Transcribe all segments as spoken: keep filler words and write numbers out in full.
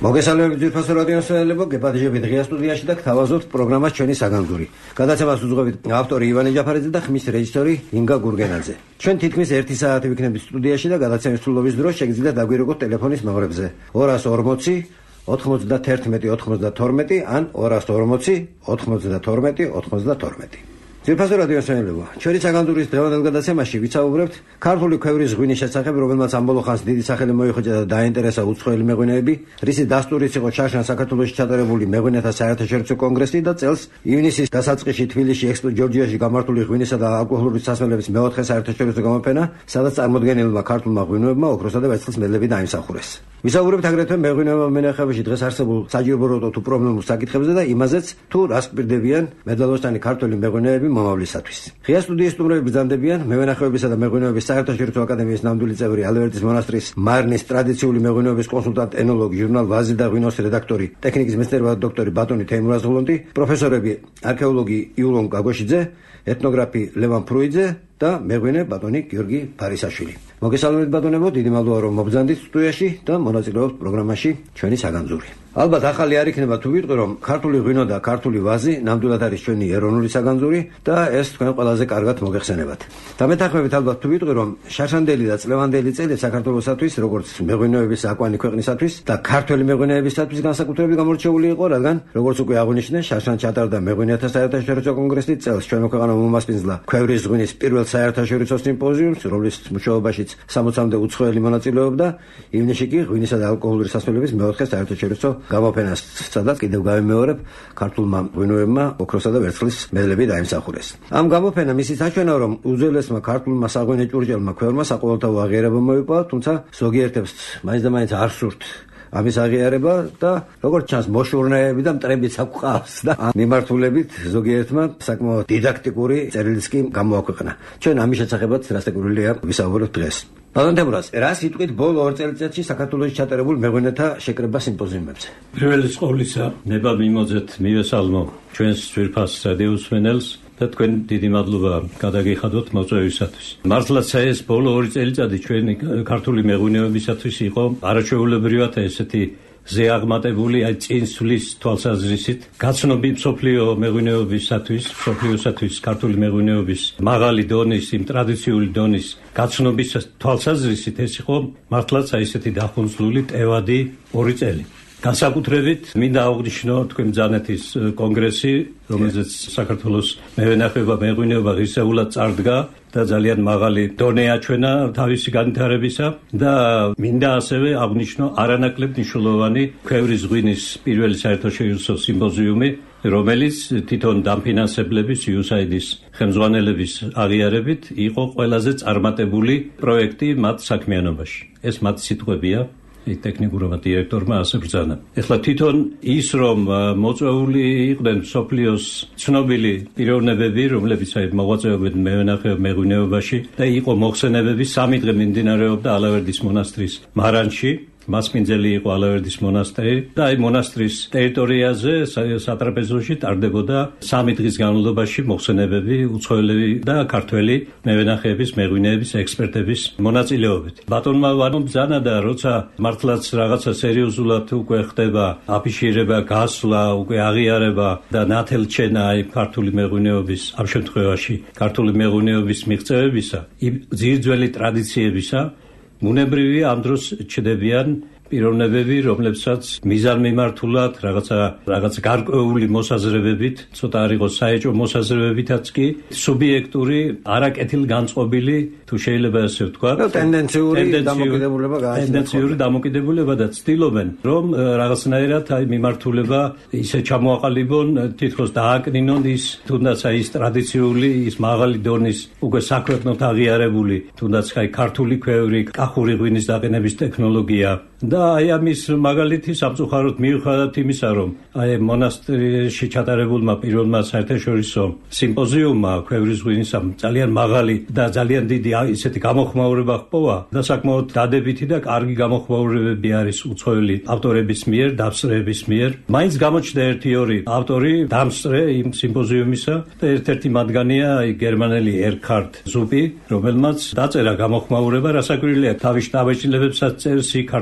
მოგესალმებით ძვირფასო რადიოს მსმენელებო, გეპატიჟებით ღია სტუდიაში და გთავაზობთ პროგრამას ჩვენი საგანძური. გადაცემას უძღვებით ავტორი ივანე ჯაფარიძე და ხმის რეჟისორი ინგა გურგენაძე. ჩვენ თითქმის ერთი საათი ვიქნებით სტუდიაში და გადაცემის სრულობის დროს შეგიძლიათ დაგვირეკოთ ტელეფონის ნომრებზე ორას ორმოცი ოთხმოცდაერთმეტი ოცდათორმეტი ან ორას ორმოცი ოთხმოცდათორმეტი ოცდათორმეტი. ძვირფასო რადიოს მსმენელებო, ჩვენი საგანძურის დღევანდელ გადაცემაში ვიცაუბრებთ ქართული ქვევრის ღვინის შესახებ, რომელმაც ამ ბოლო ხანს დიდი სახელი მოიხვეჭა და დაინტერესა უცხოელი მეღვინეები, რისი დასტურიც იყო ჩაშნა საქართველოში ჩატარებული მეღვინეთა საერთაშორისო კონგრესი და წელს ივნისის დასაწყისში თბილისში ექსპო ჯორჯიაში გამართული ღვინისა და ალკოჰოლური სასმელების მეოთხე საერთაშორისო გამოფენა, სადაც წარმოდგენილმა ქართულმა ღვინოებმა ოქროსა და ვერცხლის მედლები დაიმსახურეს. ვისაუბრებთ აგრეთვე მეღვინეობა მენახებაში დღეს არსებულ საჯირო თუ პრობლემურ საკითხებზე და იმაზეც, თუ რას გვპირდებიან მედალოსტანი ქართველი მეღვინეები მომავლისათვის. ღია სტუდიის სტუმრები ბრძანდებიან მევენახეობისა და მეღვინეობის საერთაშორისო აკადემიის ნამდვილი წევრი ალევერდის მონასტრის მარნის ტრადიციული მეღვინეობის კონსულტანტ ენოლოგი, ჟურნალ ვაზი და ღვინოს რედაქტორი, ტექნიკის მეცნიერებათა დოქტორი ბატონი თეიმურ აზღლონტი, პროფესორები არქეოლოგი იულონ გაგოშიძე, ეთნოგრაფი ლევან ფრუიძე და მეღვინე ბატონი გიორგი ფარისაშვილი. მოგესალმებით ბატონებო, დიდი მადლობა რომ მობრძანდით სტუდიაში და მონაწილეობთ პროგრამაში ჩვენი საგანძური. ალბათ ახალი არ იქნება თუ ვიტყვი რომ ქართული ღვინო და ქართული ვაზი ნამდვილად არის ჩვენი ეროვნული საგანძური და ეს თქვენ ყველაზე კარგად მოგეხსენებათ. დამეთანხმებით ალბათ თუ ვიტყვი რომ შარშანდელი და წლევანდელი წელი საქართველოსათვის როგორც მეღვინეობის აკვანი ქვეყნისათვის და ქართველი მეღვინეებისათვის განსაკუთრებით გამორჩეული იყო, რადგან როგორც უკვე აღვნიშნე, შარშან ჩატარდა მეღვინეთა საერთაშორისო კონგრესი, წელს ჩვენო ქვეყანა მომასპინძლა ქვევრის ღვინის პირველ საერთაშორისო სიმპოზიუმს, რომლის მუშაობაშიც სამოცამდე უცხოელი მონაწილეობდა, ივნისში კი ღვინისა და ალკოჰოლური სასმელების მეოთხე საერთაშორისო გამოფენას, სადაც კიდევ გავიმეორებ, ქართულმა ღვინოებმა ოქროსა და ვერცხლის მედლები დაიმსახურეს. ამ გამოფენამ ისიც აჩვენა, რომ უძველესმა ქართულმა საღვინე ჭურჭელმა ქვევრმა საყოველთაო აღიარება მოიპოვა, თუმცა ზოგიერთებს მაინც და მაინც არ სურთ ამის აღიარება და როგორც ჩანს მოშურნეები და მტრებიც აქვს და ამ მიმართულებით ზოგიერთმა საკმაოდ დიდაქტიკური წერილიც კი გამოაქვეყნა. ჩვენ ამის შესახებაც რასტეკვირვილია ვისაუბრებთ დღეს. ბატონ თემურაზ, რას იტყვით ბოლო ორ წელიწადში საქართველოში ჩატარებულ მეღვინეთა შეკრება სიმპოზიუმებზე? პირველი ყოვლისა, ნება მიმოძეთ მივესალმო ჩვენს ძვირფას რადიო მსმენელს და თქვენ დიდი მადლობა გადაგიხადოთ მოწვევისათვის. მართლაც ეს ბოლო ორი წელიწადი ჩვენი ქართული მეღვინეობისათვის იყო არაჩვეულებრივად ესეთი ზეაღმატებული, აი წინსვლის თვალსაზრისით გაცნობი მსოფლიო მეღვინეობისათვის, მსოფლიოსათვის ქართული მეღვინეობის მაღალი დონის, იმ ტრადიციული დონის გაცნობის თვალსაზრისით ეს იყო მართლაც აი ესეთი დახუნძლული ტევადი ორი წელი. განსაკუთრებით მინდა აღვნიშნო თქვენ ბრძანეთის კონგრესი, რომელზეც საქართველოს მევენახეობა, მეღვინეობა ღირსეულად წარდგა და ძალიან მაღალი დონე აჩვენა თავისი განვითარებისა და მინდა ასევე აღვნიშნო არანაკლებ მნიშვნელოვანი ქვევრის ღვინის პირველი საერთაშორისო სიმპოზიუმი, რომელიც თვითონ დამფინანსებლების იუ ეს აი დის ხელმძღვანელების აღიარებით იყო ყველაზე წარმატებული პროექტი მათ საქმიანობაში. ეს მათ სიტყვებია ტექნიკურმა დირექტორმა ასე ბრძანა. ეხლა თვითონ ის რომ მოწვეული იყვნენ მსოფლიოს ცნობილი პიროვნებები, რომლებიც აი მოღვაწეობენ მევენახეობ მეღვინეობაში და იყო მოხსენებები, სამი დღე მიმდინარეობდა ალავერდის მონასტრის მარანში. მასპინძელი იყო ალავერდის მონასტერი და აი მონასტრის ტერიტორიაზე სატრაპეზოში ტარდებოდა სამი დღის განმავლობაში მოხსენებები, უცხოელები და ქართველი მევენახეების, მეღვინეების, ექსპერტების მონაწილეობით. ბატონმა ვანომ ბრძანა და როცა მართლაც რაღაცა სერიოზულად უკვე ხდება აფიშირება, გასვლა, უკვე აღიარება და ნათელჩენა აი ქართული მეღვინეობის, ამ შემთხვევაში ქართული მეღვინეობის მიღწევებისა, ძირძველი ტრადიციებისა, ბუნებრივია ამ დროს ჩდებიან პიროვნებები, რომლებსაც მიზანმიმართულად რაღაცა რაღაც გარკვეული მოსაზრებებით, ცოტა არ იყოს საეჭვო მოსაზრებებითაც კი სუბიექტური, არაკეთილ განწყობილი, თუ შეიძლება ასე ვთქვა, ტენდენციური დამოკიდებულება გააჩნიათ. ტენდენციური დამოკიდებულება და ცდილობენ, რომ რაღაცნაირად აი მიმართულება ისე ჩამოაყალიბონ, თითქოს დააკნინონ ის, თუნდაც აი ის ტრადიციული, ის მაღალი დონის უკვე საქვეყნოდ აღიარებული, თუნდაც აი ქართული ქვევრი, კახური ღვინის დაყენების ტექნოლოგია და აი ამის მაგალითი სამწუხაროდ მიუხედავად იმისა, რომ აი მონასტრში ჩატარებულმა პირველმა საერთაშორისო სიმპოზიუმმა ქვევრის ღვინისა ძალიან მაღალი და ძალიან დიდი ისეთი გამოხმაურება ჰპოვა და საკმაოდ დადებითი და კარგი გამოხმაურებები არის უცხოელი ავტორების მიერ, დამსწრეების მიერ. მაინც გამოჩნდა ერთი ორი ავტორი დამსწრე იმ სიმპოზიუმისა და ერთ-ერთი მათგანია აი გერმანელი ერქარდ ზუპი, რომელმაც დაწერა გამოხმაურება, რასაკვირველია, თავის შტაბ-ეჭვლებებსაც წერს ქართულ ღვინოებს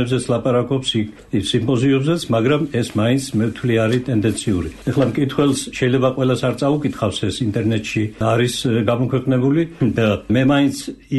თემებზეც ლაპარაკობს ის სიმპოზიუმზეც, მაგრამ ეს მაინც მე ვთვლი არის ტენდენციური. ეხლა მკითხველს შეიძლება ყველას არ წაუკითხავს ეს ინტერნეტში არის გამოქვეყნებული და მე მაინც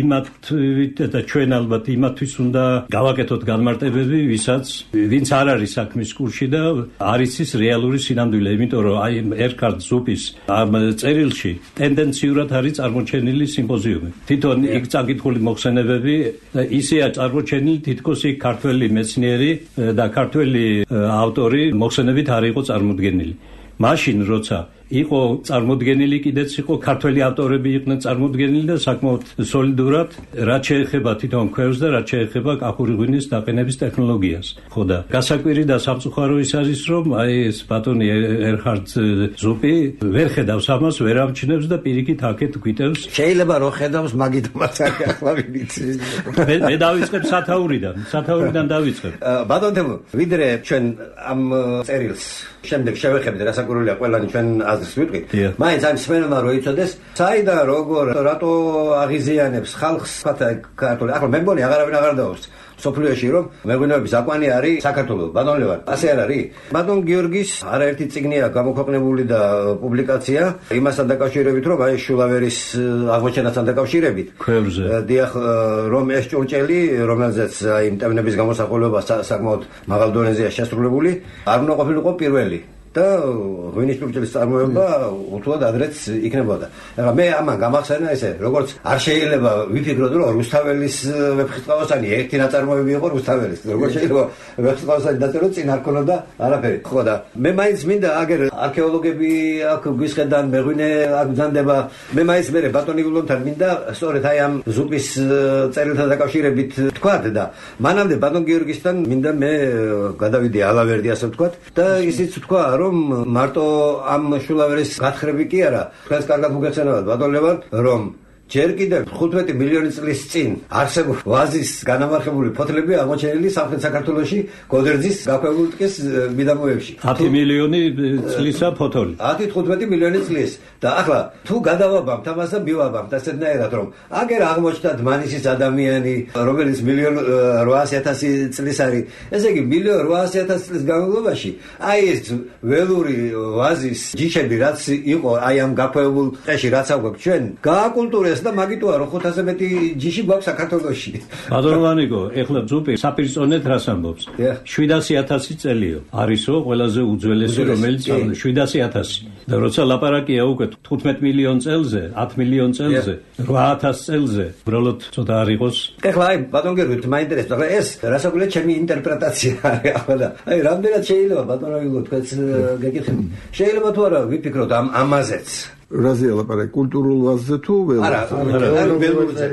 იმათვით და ჩვენ ალბათ იმათვის უნდა გავაკეთოთ განმარტებები, ვისაც ვინც არ არის საქმის კურსში და არ იცის რეალური სინამდვილე, იმიტომ რომ აი ერქარდ ზუპის ამ წერილში ტენდენციურად არის წარმოჩენილი სიმპოზიუმი. თვითონ იქ წაკითხული მოხსენებები ისეა წარმოჩენილი, თითქოს იქ ქართველი მეცნიერი და ქართველი ავტორი მოხსენებით არ იყო წარმოდგენილი. მაშინ როცა იყო წარმოდგენილი, კიდეც იყო ქართველი ავტორები იყვნენ წარმოდგენილი და საკმაოდ სოლიდურად, რაც შეეხება თვითონ ქვევრს და რაც შეეხება კახური ღვინის დაყენების ტექნოლოგიას. ხო და გასაკვირი და სამწუხარო ის არის, რომ აი ეს ბატონი ერჰარდ ზუპი ვერ ხედავს ამას, ვერ ამჩნევს და პირიქით აქეთ გვიტევს. შეიძლება რომ ხედავს, მაგით მას არ ახლა ვიცი. მე მე დავიწყებ სათაურიდან, სათაურიდან დავიწყებ. ბატონ თემო, ვიდრე ჩვენ ამ წერილს შემდეგ შევეხებთ, რასაკვირველია ყველანი ჩვენ აზრს ვიტყვით. მაინც ამ სმენელმა რო იცოდეს, საიდან როგორ რატო აღიზიანებს ხალხს, თქვა ქართული. ახლა მე მგონი აღარავინ აღარ დაობს სოფლიოში, რომ მეღვინეობის აკვანი არის საქართველოს. ბატონ ლევან, ასე არ არის? ბატონ გიორგის არაერთი წიგნია გამოქვეყნებული და პუბლიკაცია იმასთან დაკავშირებით, რომ აი შულავერის აღმოჩენასთან დაკავშირებით. ქვევრზე. დიახ, რომ ეს ჭურჭელი, რომელზეც აი მტევნების გამოსახულება საკმაოდ მაღალ დონეზეა შესრულებული, არ უნდა ყოფილიყო პირველი. და ღვინის ჭურჭელის წარმოება უთუოდ ადრეც იქნებოდა. ეხლა მე ამან გამახსენა ესე, როგორც არ შეიძლება ვიფიქროთ, რომ რუსთაველის ვეფხისტყაოსანი ერთი ნაწარმოები იყო რუსთაველის. როგორც შეიძლება ვეფხისტყაოსანი დაწერო, წინ არ ქონოდა არაფერი. ხო და მე მაინც მინდა აგერ არქეოლოგები აქ გვისხედან, მეღვინე აქ ბრძანდება. მე მაინც მე ბატონი ულონთან მინდა სწორედ აი ამ ზუპის წერილთან დაკავშირებით თქვათ და მანამდე ბატონ გიორგისთან მინდა მე გადავიდე ალავერდი, ასე ვთქვათ და ისიც თქვა რომ მარტო ამ შულავერის გათხრები კი არა, თქვენს კარგად მოგეხსენებათ ბატონ ლევან, რომ ჯერ კიდევ ხუთმეტი მილიონი წლის წინ არსებულ ვაზის განამარხებული ფოთლები აღმოჩენილი სამხრეთ საქართველოში გოდერძის გაქვეყნებულ ტყის მიდამოებში. ათი მილიონი წლისა ფოთოლი. ათი თხუთმეტი მილიონი წლის. და ახლა თუ გადავაბამთ ამას და მივაბამთ ასეთნაირად, რომ აგერ აღმოჩნდა დმანისის ადამიანი, რომელიც მილიონ რვაასი ათასი წლის არის. ესე იგი მილიონ რვაასი ათასი წლის განმავლობაში აი ეს ველური ვაზის ჯიშები, რაც იყო აი ამ გაქვეყნებულ ტყეში, რაც აგვაქვს ჩვენ, გააკულტურეს და მაგიტოა რომ ხუთასზე მეტი ჯიში გვაქვს საქართველოში. ბატონო ვანიკო, ეხლა ზუპი საპირისპიროდ რას ამბობს? შვიდასი ათასი წელიო. არისო ყველაზე უძველესი, რომელიც შვიდასი ათასი. და როცა ლაპარაკია უკვე თხუთმეტ მილიონ წელზე, ათი მილიონ წელზე, რვა ათას წელზე, უბრალოდ ცოტა არ იყოს. ეხლა აი ბატონ გერვით მაინტერესებს, ახლა ეს რასაკვირველია ჩემი ინტერპრეტაცია არის ახლა და აი რამდენად შეიძლება ბატონო გიგო თქვენს გეკითხებით. შეიძლება თუ არა ვიფიქროთ ამ ამაზეც. რაზე ლაპარაკი, კულტურულ ვაზზე თუ ველურ? არა, ველურზე.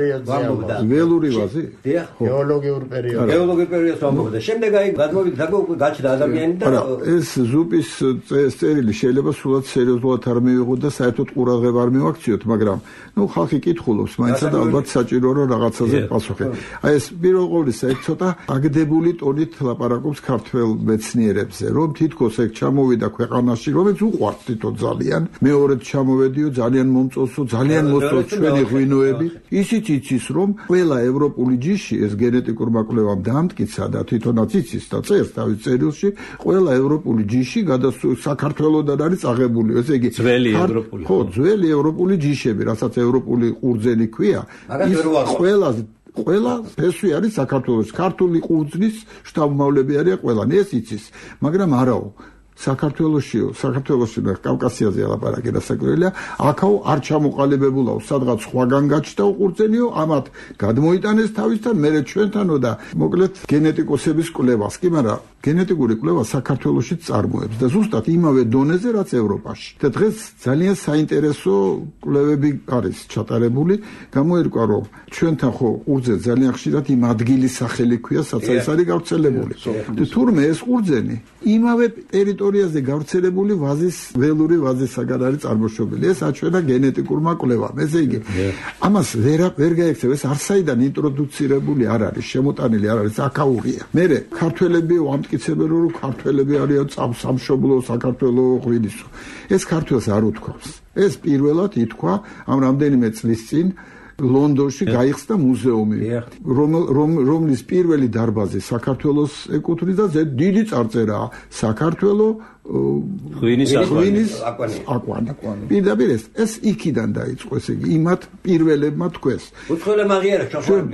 ველური ვაზი? დიახ, გეოლოგიურ პერიოდში. გეოლოგიურ პერიოდში ვამბობდა. შემდეგ აი გადმოვიდა უკვე გაჩნდა ადამიანი და არა, ეს ზუპის წერილი შეიძლება სულად სერიოზულად არ მივიღოთ და საერთოდ ყურადღება არ მივაქციოთ, მაგრამ ნუ ხალხი კითხულობს, მაინც და ალბათ საჭირო რომ რაღაცაზე პასუხი. აი ეს პირველ ყოვლისა ეგ ცოტა აგდებული ტონით ლაპარაკობს ქართველ მეცნიერებზე, რომ თითქოს ეგ ჩამოვიდა ქვეყანაში, რომელიც უყვართ თვითონ ძალიან. მეორედ ჩამოვიდა ძალიან მომწონსო, ძალიან მოსწონს ჩვენი ღვინოები. ისიც იცის, რომ ყველა ევროპული ჯიში ეს გენეტიკურმა კვლევამ დაამტკიცა და თვითონაც იცის და წერს თავის წერილში, ყველა ევროპული ჯიში გადასულ საქართველოსთან არის აღებული. ესე იგი, ძველი ევროპული. ხო, ძველი ევროპული ჯიშები, რასაც ევროპული ყურძენი ქვია, ის ყველაზე ყველა ფესვი არის საქართველოს. ქართული ყურძნის შთამომავლები არიან ყველანი, ეს იცის, მაგრამ არაო. საქართველოსიო, საქართველოსი და კავკასიაზე ლაპარაკი რასაკვირველია, აქაო არ ჩამოყალიბებულაო, სადღაც სხვაგან გაჩნდა ყურძენიო, ამათ გადმოიტანეს თავისთან, მერე ჩვენთანო და მოკლედ გენეტიკოსების კვლევას, კი მაგრამ გენეტიკური კვლევა საქართველოში წარმოებს და ზუსტად იმავე დონეზე, რაც ევროპაში. და დღეს ძალიან საინტერესო კვლევები არის ჩატარებული, გამოერკვა, რომ ჩვენთან ხო ყურძენ ძალიან ხშირად იმ ადგილის სახელი ქვია, სადაც ეს არის გავრცელებული. და თურმე ეს ყურძენი იმავე ტერიტორიაზე გავრცელებული ვაზის, ველური ვაზისაგან არის წარმოშობილი. ეს აჩვენა გენეტიკურმა კვლევამ. ესე იგი, ამას ვერ ვერ გაიქცევ, ეს არსაიდან ინტროდუცირებული არ არის, შემოტანილი არ არის, აქაურია. მერე ქართველები ამტკიცებენ, რომ ქართველები არიან სამშობლო საქართველოს ღვინისო. ეს ქართველს არ უთქვამს. ეს პირველად ითქვა ამ რამდენიმე წლის წინ ლონდონში გაიხსნა მუზეუმი, რომლის პირველი დარბაზი საქართველოს ეკუთვნის და ზედ დიდი წარწერაა საქართველო ღვინის აკვანი. პირდაპირ ეს ეს იქიდან დაიწყო, ესე იგი იმათ პირველებმა თქვეს. უცხოელე მაღიარა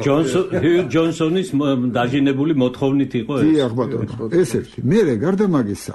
ჯონსონის დაჟინებული მოთხოვნით იყო ეს. დიახ ბატონო, ეს ერთი. მერე გარდა მაგისა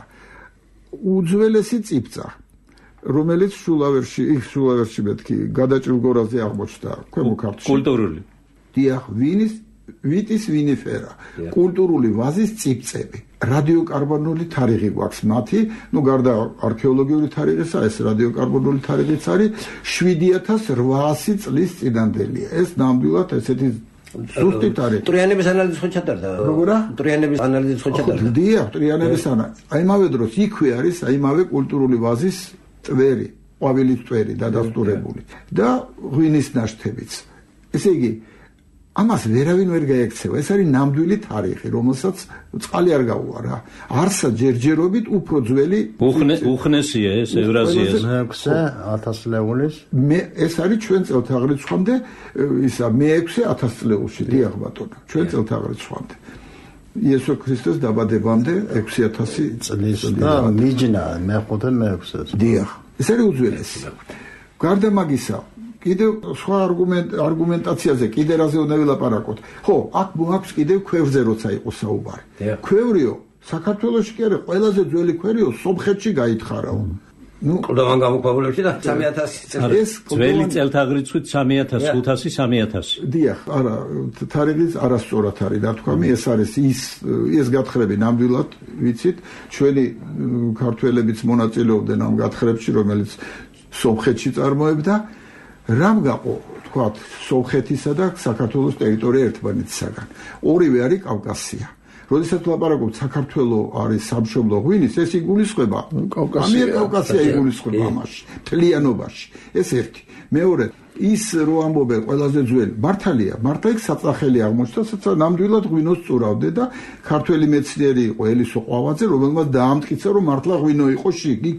უძველესი წიფწა რომელიც შულავერში, იქ შულავერში მეთქი გადაჭრილ გორაზე აღმოჩნდა ქვემო ქართლში. კულტურული. დიახ, ვინის ვიტის ვინიფერა, კულტურული ვაზის წიფწები. რადიოკარბონული თარიღი გვაქვს მათი, ну გარდა არქეოლოგიური თარიღისა, ეს რადიოკარბონული თარიღიც არის შვიდი ათას რვაასი წლის წინანდელია. ეს ნამდვილად ესეთი ზუსტი თარიღი. ტრიანების ანალიზი ხო ჩატარდა? როგორა? ტრიანების ანალიზი ხო ჩატარდა? დიახ, ტრიანების ანალიზი. აიმავე დროს იქვე არის აიმავე კულტურული ვაზის წვერი, ყვავილის წვერი დადასტურებული და ღვინის ნაშთებიც. ესე იგი, ამას ვერავინ ვერ გაექცევა. ეს არის ნამდვილი თარიღი, რომელსაც წყალი არ გაუვა რა. არსა ჯერჯერობით უფრო ძველი უხნესია ეს ევრაზიას. მეექვსე ათასწლეულის. მე ეს არის ჩვენ წელთაღრიცხვამდე, ისა მეექვსე ათასწლეულში, დიახ ბატონო, ჩვენ წელთაღრიცხვამდე. იესო ქრისტეს დაბადებამდე ექვსი ათასი წლის და მიჯნა მეხუთე მეექვსე. დიახ, ეს არის უძველესი. გარდა მაგისა, კიდევ სხვა არგუმენტ არგუმენტაციაზე კიდე რაზე უნდა ვილაპარაკოთ. ხო, აქ მოაქვს კიდევ ქვევრზე როცა იყო საუბარი. ქვევრიო, საქართველოში კი არა, ყველაზე ძველი ქვევრიო სომხეთში გაითხარაო. ну, კლდოვან გამოქვაბულებში და სამი ათასი წელი. ეს ძველი წელთაღრიცხვით სამი ათას, ხუთასი, სამი ათასი. დიახ, არა, თარიღიც არასწორად არის, რა თქვა მე, ეს არის ის ეს გათხრები ნამდვილად ვიცით, ჩვენი ქართველებიც მონაწილეობდნენ ამ გათხრებში, რომელიც სომხეთში წარმოებდა. რამ გაყო, თქვათ, სომხეთისა და საქართველოს ტერიტორია ერთმანეთისაგან. ორივე არის კავკასია. როდესაც ლაპარაკობთ საქართველოს არის სამშობლო ღვინის, ეს იგულისხმება კავკასია, კავკასია იგულისხმება ამაში, მთლიანობაში. ეს ერთი. მეორე, ის რო ამბობენ ყველაზე ძველი, მართალია, მართლა იქ საწახელი აღმოჩნდა, სადაც ნამდვილად ღვინოს წურავდე და ქართველი მეცნიერი იყო ელისო ყვავაძე, რომელმაც დაამტკიცა, რომ მართლა ღვინო იყო შიგ, იქ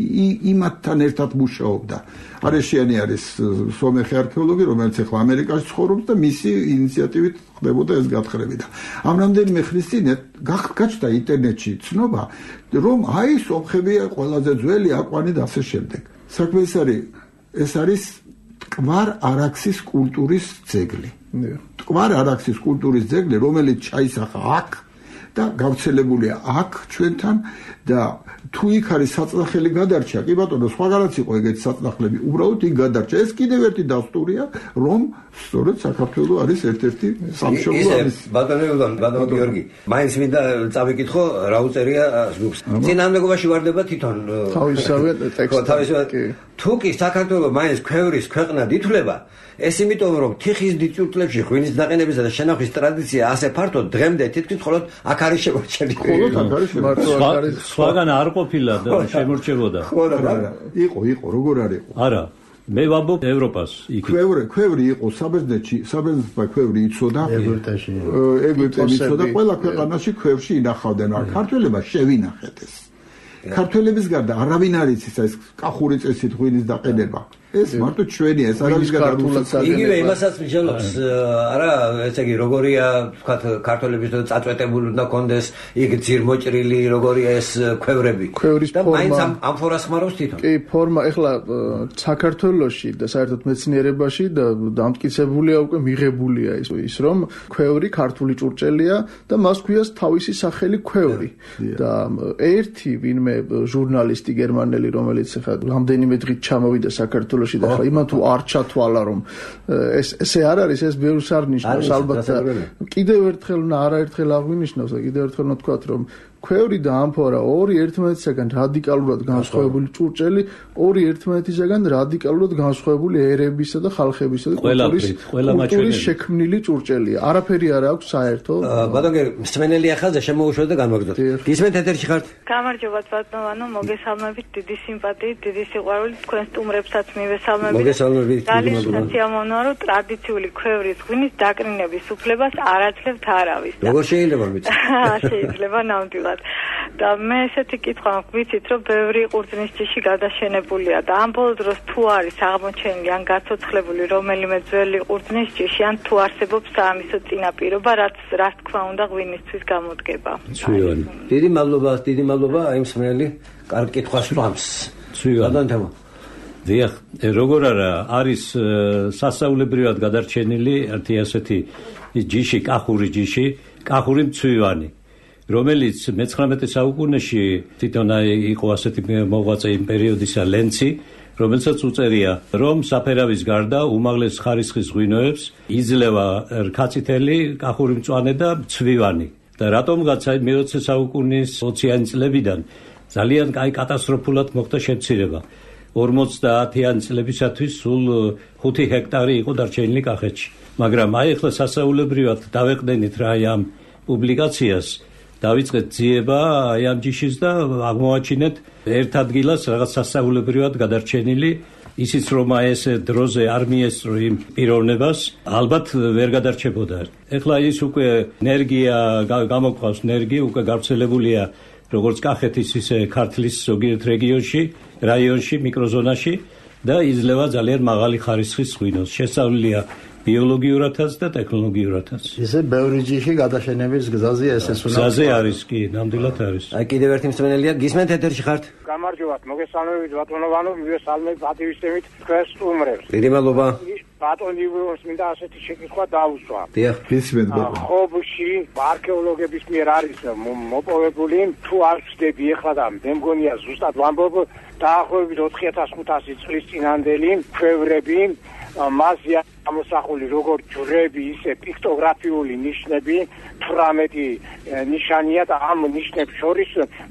იმათთან ერთად მუშაობდა. არეშიანი არის სომეხი არქეოლოგი, რომელიც ახლა ამერიკაში ცხოვრობს და მისი ინიციატივით ხდებოდა ეს გათხრები და ამ რამდენიმე ხნის წინ გაჩნდა ინტერნეტში ცნობა, რომ აი სომხებია ყველაზე ძველი აკვანი და ასე შემდეგ. საქმე ის არის, ეს არის ტკვარ არაქსის კულტურის ძეგლი. ტკვარ არაქსის კულტურის ძეგლი, რომელიც ჩაისახა აქ და გავრცელებულია აქ ჩვენთან და თუ იქ არის საწნახელი გადარჩა, კი ბატონო, სხვაგანაც იყო ეგეთი საწნახლები, უბრალოდ იქ გადარჩა. ეს კიდევ ერთი დასტურია, რომ სწორედ საქართველოს არის ერთ-ერთი სამშობლო არის. ბატონო ილდონ, ბატონო გიორგი, მაინც მინდა წავიკითხო, რა უწერია ჯგუფს. წინამდებობაში ვარდება თვითონ თავისავე ტექსტი. თუ კი საქართველოს მაინც ქვევრის ქვეყნად ითვლება, ეს იმიტომ რომ თიხის დიწურთლებში ღვინის დაყენებისა და შენახვის ტრადიცია ასე ფართოდ დღემდე თითქმის მხოლოდ აქ არის შემორჩენილი. მხოლოდ აქ არის შემორჩენილი. სხვაგან არ ყოფილა და შემორჩებოდა. ხო და იყო, იყო, როგორ არ იყო? არა. მე ვამბობ ევროპას იქ. ქვევრი, ქვევრი იყო საბერძნეთში, საბერძნეთმა ქვევრი იცოდა. ეგვიპტეში. ეგვიპტეში იცოდა, ყველა ქვეყანაში ქვევში ინახავდნენ. ქართველებმა შევინახეთ ეს. ქართველების გარდა არავინ არ იცის ეს კახური წესით ღვინის დაყენება. ეს მარტო ჩვენია, ეს არის ქართულად. იგივე იმასაც მსჯელობს, არა, ესე იგი, როგორია, ვთქვათ, ქართველების წაწვეტებული უნდა კონდეს, იქ ძირმოჭრილი, როგორია ეს ქვევრები. ქვევრის და ფორმა. მაინც ამ ფორმას ხმარობს თვითონ. კი, ფორმა, ეხლა საქართველოში და საერთოდ მეცნიერებაში და დამტკიცებულია უკვე მიღებულია ის, ის რომ ქვევრი ქართული ჭურჭელია და მას ქვიას თავისი სახელი ქვევრი. და ერთი ვინმე ჟურნალისტი გერმანელი, რომელიც ეხლა რამდენიმე დღით ჩამოვიდა საქართველოში და ხა იმან თუ არ ჩათვალა რომ ეს ესე არ არის, ეს ბევრს არ ნიშნავს ალბათ. კიდევ ერთხელ და არაერთხელ აღვინიშნავს და კიდევ ერთხელ უნდა თქვათ რომ ქვევრი და ამფორა ორი ერთმანეთისაგან რადიკალურად განსხვავებული ჭურჭელი, ორი ერთმანეთისაგან რადიკალურად განსხვავებული ერებისა და ხალხებისა და კულტურის კულტურის შექმნილი ჭურჭელია. არაფერი არ აქვს საერთო. ბატონო, მსმენელი ახალზე შემოუშვათ და განვაგრძოთ. გისმენთ ეთერში ხართ? გამარჯობათ ბატონო, მოგესალმებით, დიდი სიმპათიით, დიდი სიყვარულით, თქვენ სტუმრებსაც მივესალმებით. მოგესალმებით. ძალიან საციამოვნოა, რომ ტრადიციული ქვევრის ღვინის დაკრინების უფლებას არ აძლევთ არავის. როგორ შეიძლება მით? შეიძლება ნამდვილად. ნამდვილად. და მე ესეთი კითხვა მაქვს, ვიცით რომ ბევრი ყურძნის ჯიში გადაშენებულია და ამ ბოლო დროს თუ არის აღმოჩენილი ან გაცოცხლებული რომელიმე ძველი ყურძნის ჯიში ან თუ არსებობს ამისო წინაპირობა, რაც რაც თქმა უნდა ღვინისთვის გამოდგება. ცვივანი. დიდი მადლობა, დიდი მადლობა აი მსმენელი კარგ კითხვას ვამს. ცვივანი. დიახ, როგორ არა არის სასწაულებრივად გადარჩენილი ერთი ასეთი ჯიში, კახური ჯიში, კახური მცვივანი, რომელიც მეცხრამეტე საუკუნეში თვითონ იყო ასეთი მოღვაწე იმ პერიოდისა ლენცი, რომელსაც უწერია, რომ საფერავის გარდა უმაღლეს ხარისხის ღვინოებს იძლევა რქაწითელი, კახური მწვანე და მცვივანი. და რატომღაც მეოცე საუკუნის ოციანი წლებიდან ძალიან კაი კატასტროფულად მოხდა შემცირება. ორმოცდაათიანი წლებისათვის სულ ხუთი ჰექტარი იყო დარჩენილი კახეთში. მაგრამ აი ახლა სასწაულებრივად დავეყდენით რა ამ პუბლიკაციას, დავიწყეთ ძიება აი ამ ჯიშის და აღმოვაჩინეთ ერთ ადგილას რაღაც სასწაულებრივად გადარჩენილი, ისიც რომ აი ეს დროზე არ მიესწრო იმ პიროვნებას, ალბათ ვერ გადარჩებოდა. ეხლა ის უკვე ენერგია გამოგვყავს, ენერგია უკვე გავრცელებულია როგორც კახეთის ისე ქართლის ზოგიერთ რეგიონში, რაიონში, მიკროზონაში და იძლევა ძალიან მაღალი ხარისხის ღვინოს. შესწავლილია ბიოლოგიურათაც და ტექნოლოგიურათაც. ისე ბევრი ჯიში გადაშენების გზაზეა ეს უნდა. გზაზე არის კი, ნამდვილად არის. აი კიდევ ერთი მსმენელია, გისმენთ ეთერში ხართ? გამარჯობათ, მოგესალმებით ბატონოვანო, მივესალმებით პატივისცემით თქვენს სტუმრებს. დიდი მადლობა. ბატონი ვიროს მინდა ასეთი შეკითხვა დაუსვა. დიახ, გისმენთ ბატონო. ხობში არქეოლოგების მიერ არის მოპოვებული, თუ არ ვწდები ეხლა და მე მგონია ზუსტად ვამბობ, დაახლოებით ოთხი ათას ხუთასი წლის წინანდელი ქვევრები, მასია ამოსახული როგორც ჯვრები, ისე პიქტოგრაფიული ნიშნები, თვრამეტი ნიშანია და ამ ნიშნებს შორის,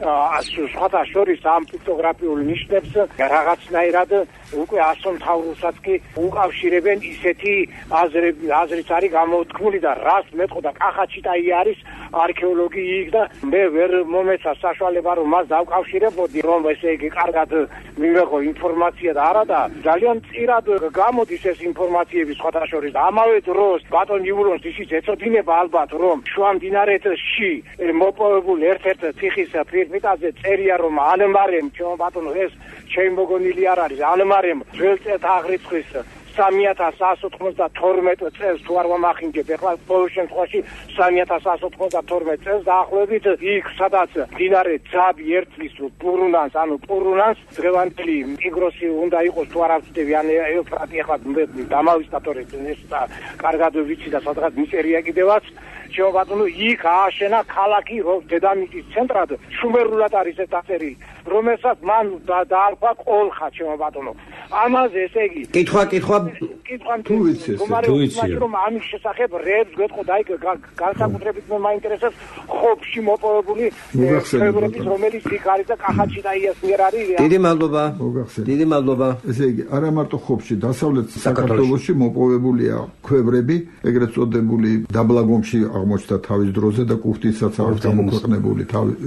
სხვათა შორის ამ პიქტოგრაფიულ ნიშნებს რაღაცნაირად უკვე ასომთავრულსაც კი უკავშირებენ ისეთი აზრები, აზრიც არის გამოთქმული და რას მეტყოდა კახაჩიტაი არის არქეოლოგი იქ და მე ვერ მომეცა საშუალება რომ მას დავკავშირებოდი, რომ ესე იგი კარგად მივეღო ინფორმაცია და არა და ძალიან წირად გამოდის ეს ინფორმაციები სხვათა შორის. ამავე დროს ბატონ იულონს ისიც ეწოდინება ალბათ რომ შუა მდინარეში მოპოვებული ერთ-ერთ ციხის პირამიდაზე წერია რომ ანმარემ, ჩემო ბატონო, ეს ჩემი მოგონილი არ არის, ანმარემ ძველ წელთაღრიცხვის სამი ათას სამას ოცდათორმეტ წელს თუ არ ვამახინჯებ, ეხლა ბოლო შემთხვევაში სამი ათას სამას ოცდათორმეტ წელს დაახლოებით იქ სადაც მდინარე ძაბი ერთვის პურუნანს, ანუ პურუნანს დღევანდელი ტიგროსი უნდა იყოს თუ არ ვწდები, ან ეუფრატი ეხლა დამავისდატორე ეს კარგად ვიცი და სადღაც მიწერია კიდევაც. ჩემო ბატონო, იქ ააშენა ქალაქი დედამიწის ცენტრად, შუმერულად არის ეს დაწერილი, რომელსაც მან დაარქვა კოლხა, ჩემო ბატონო. ამაზე ესე იგი კითხვა კითხვა კითხვა თუ ვიცი ეს თუ ვიცი რომ ამის შესახებ რეებს გეტყო და იქ განსაკუთრებით მე მაინტერესებს ხობში მოპოვებული ჩვეულებრივი რომელიც იქ არის და კახაჩიტაიას მიერ არის. დიდი მადლობა. მოგახსენეთ. დიდი მადლობა. ესე იგი, არა მარტო ხობში, დასავლეთ საქართველოში მოპოვებულია ქვევრები, ეგრეთ წოდებული დაბლაგომში აღმოჩნდა თავის დროზე და კუფთისაც არის გამოქვეყნებული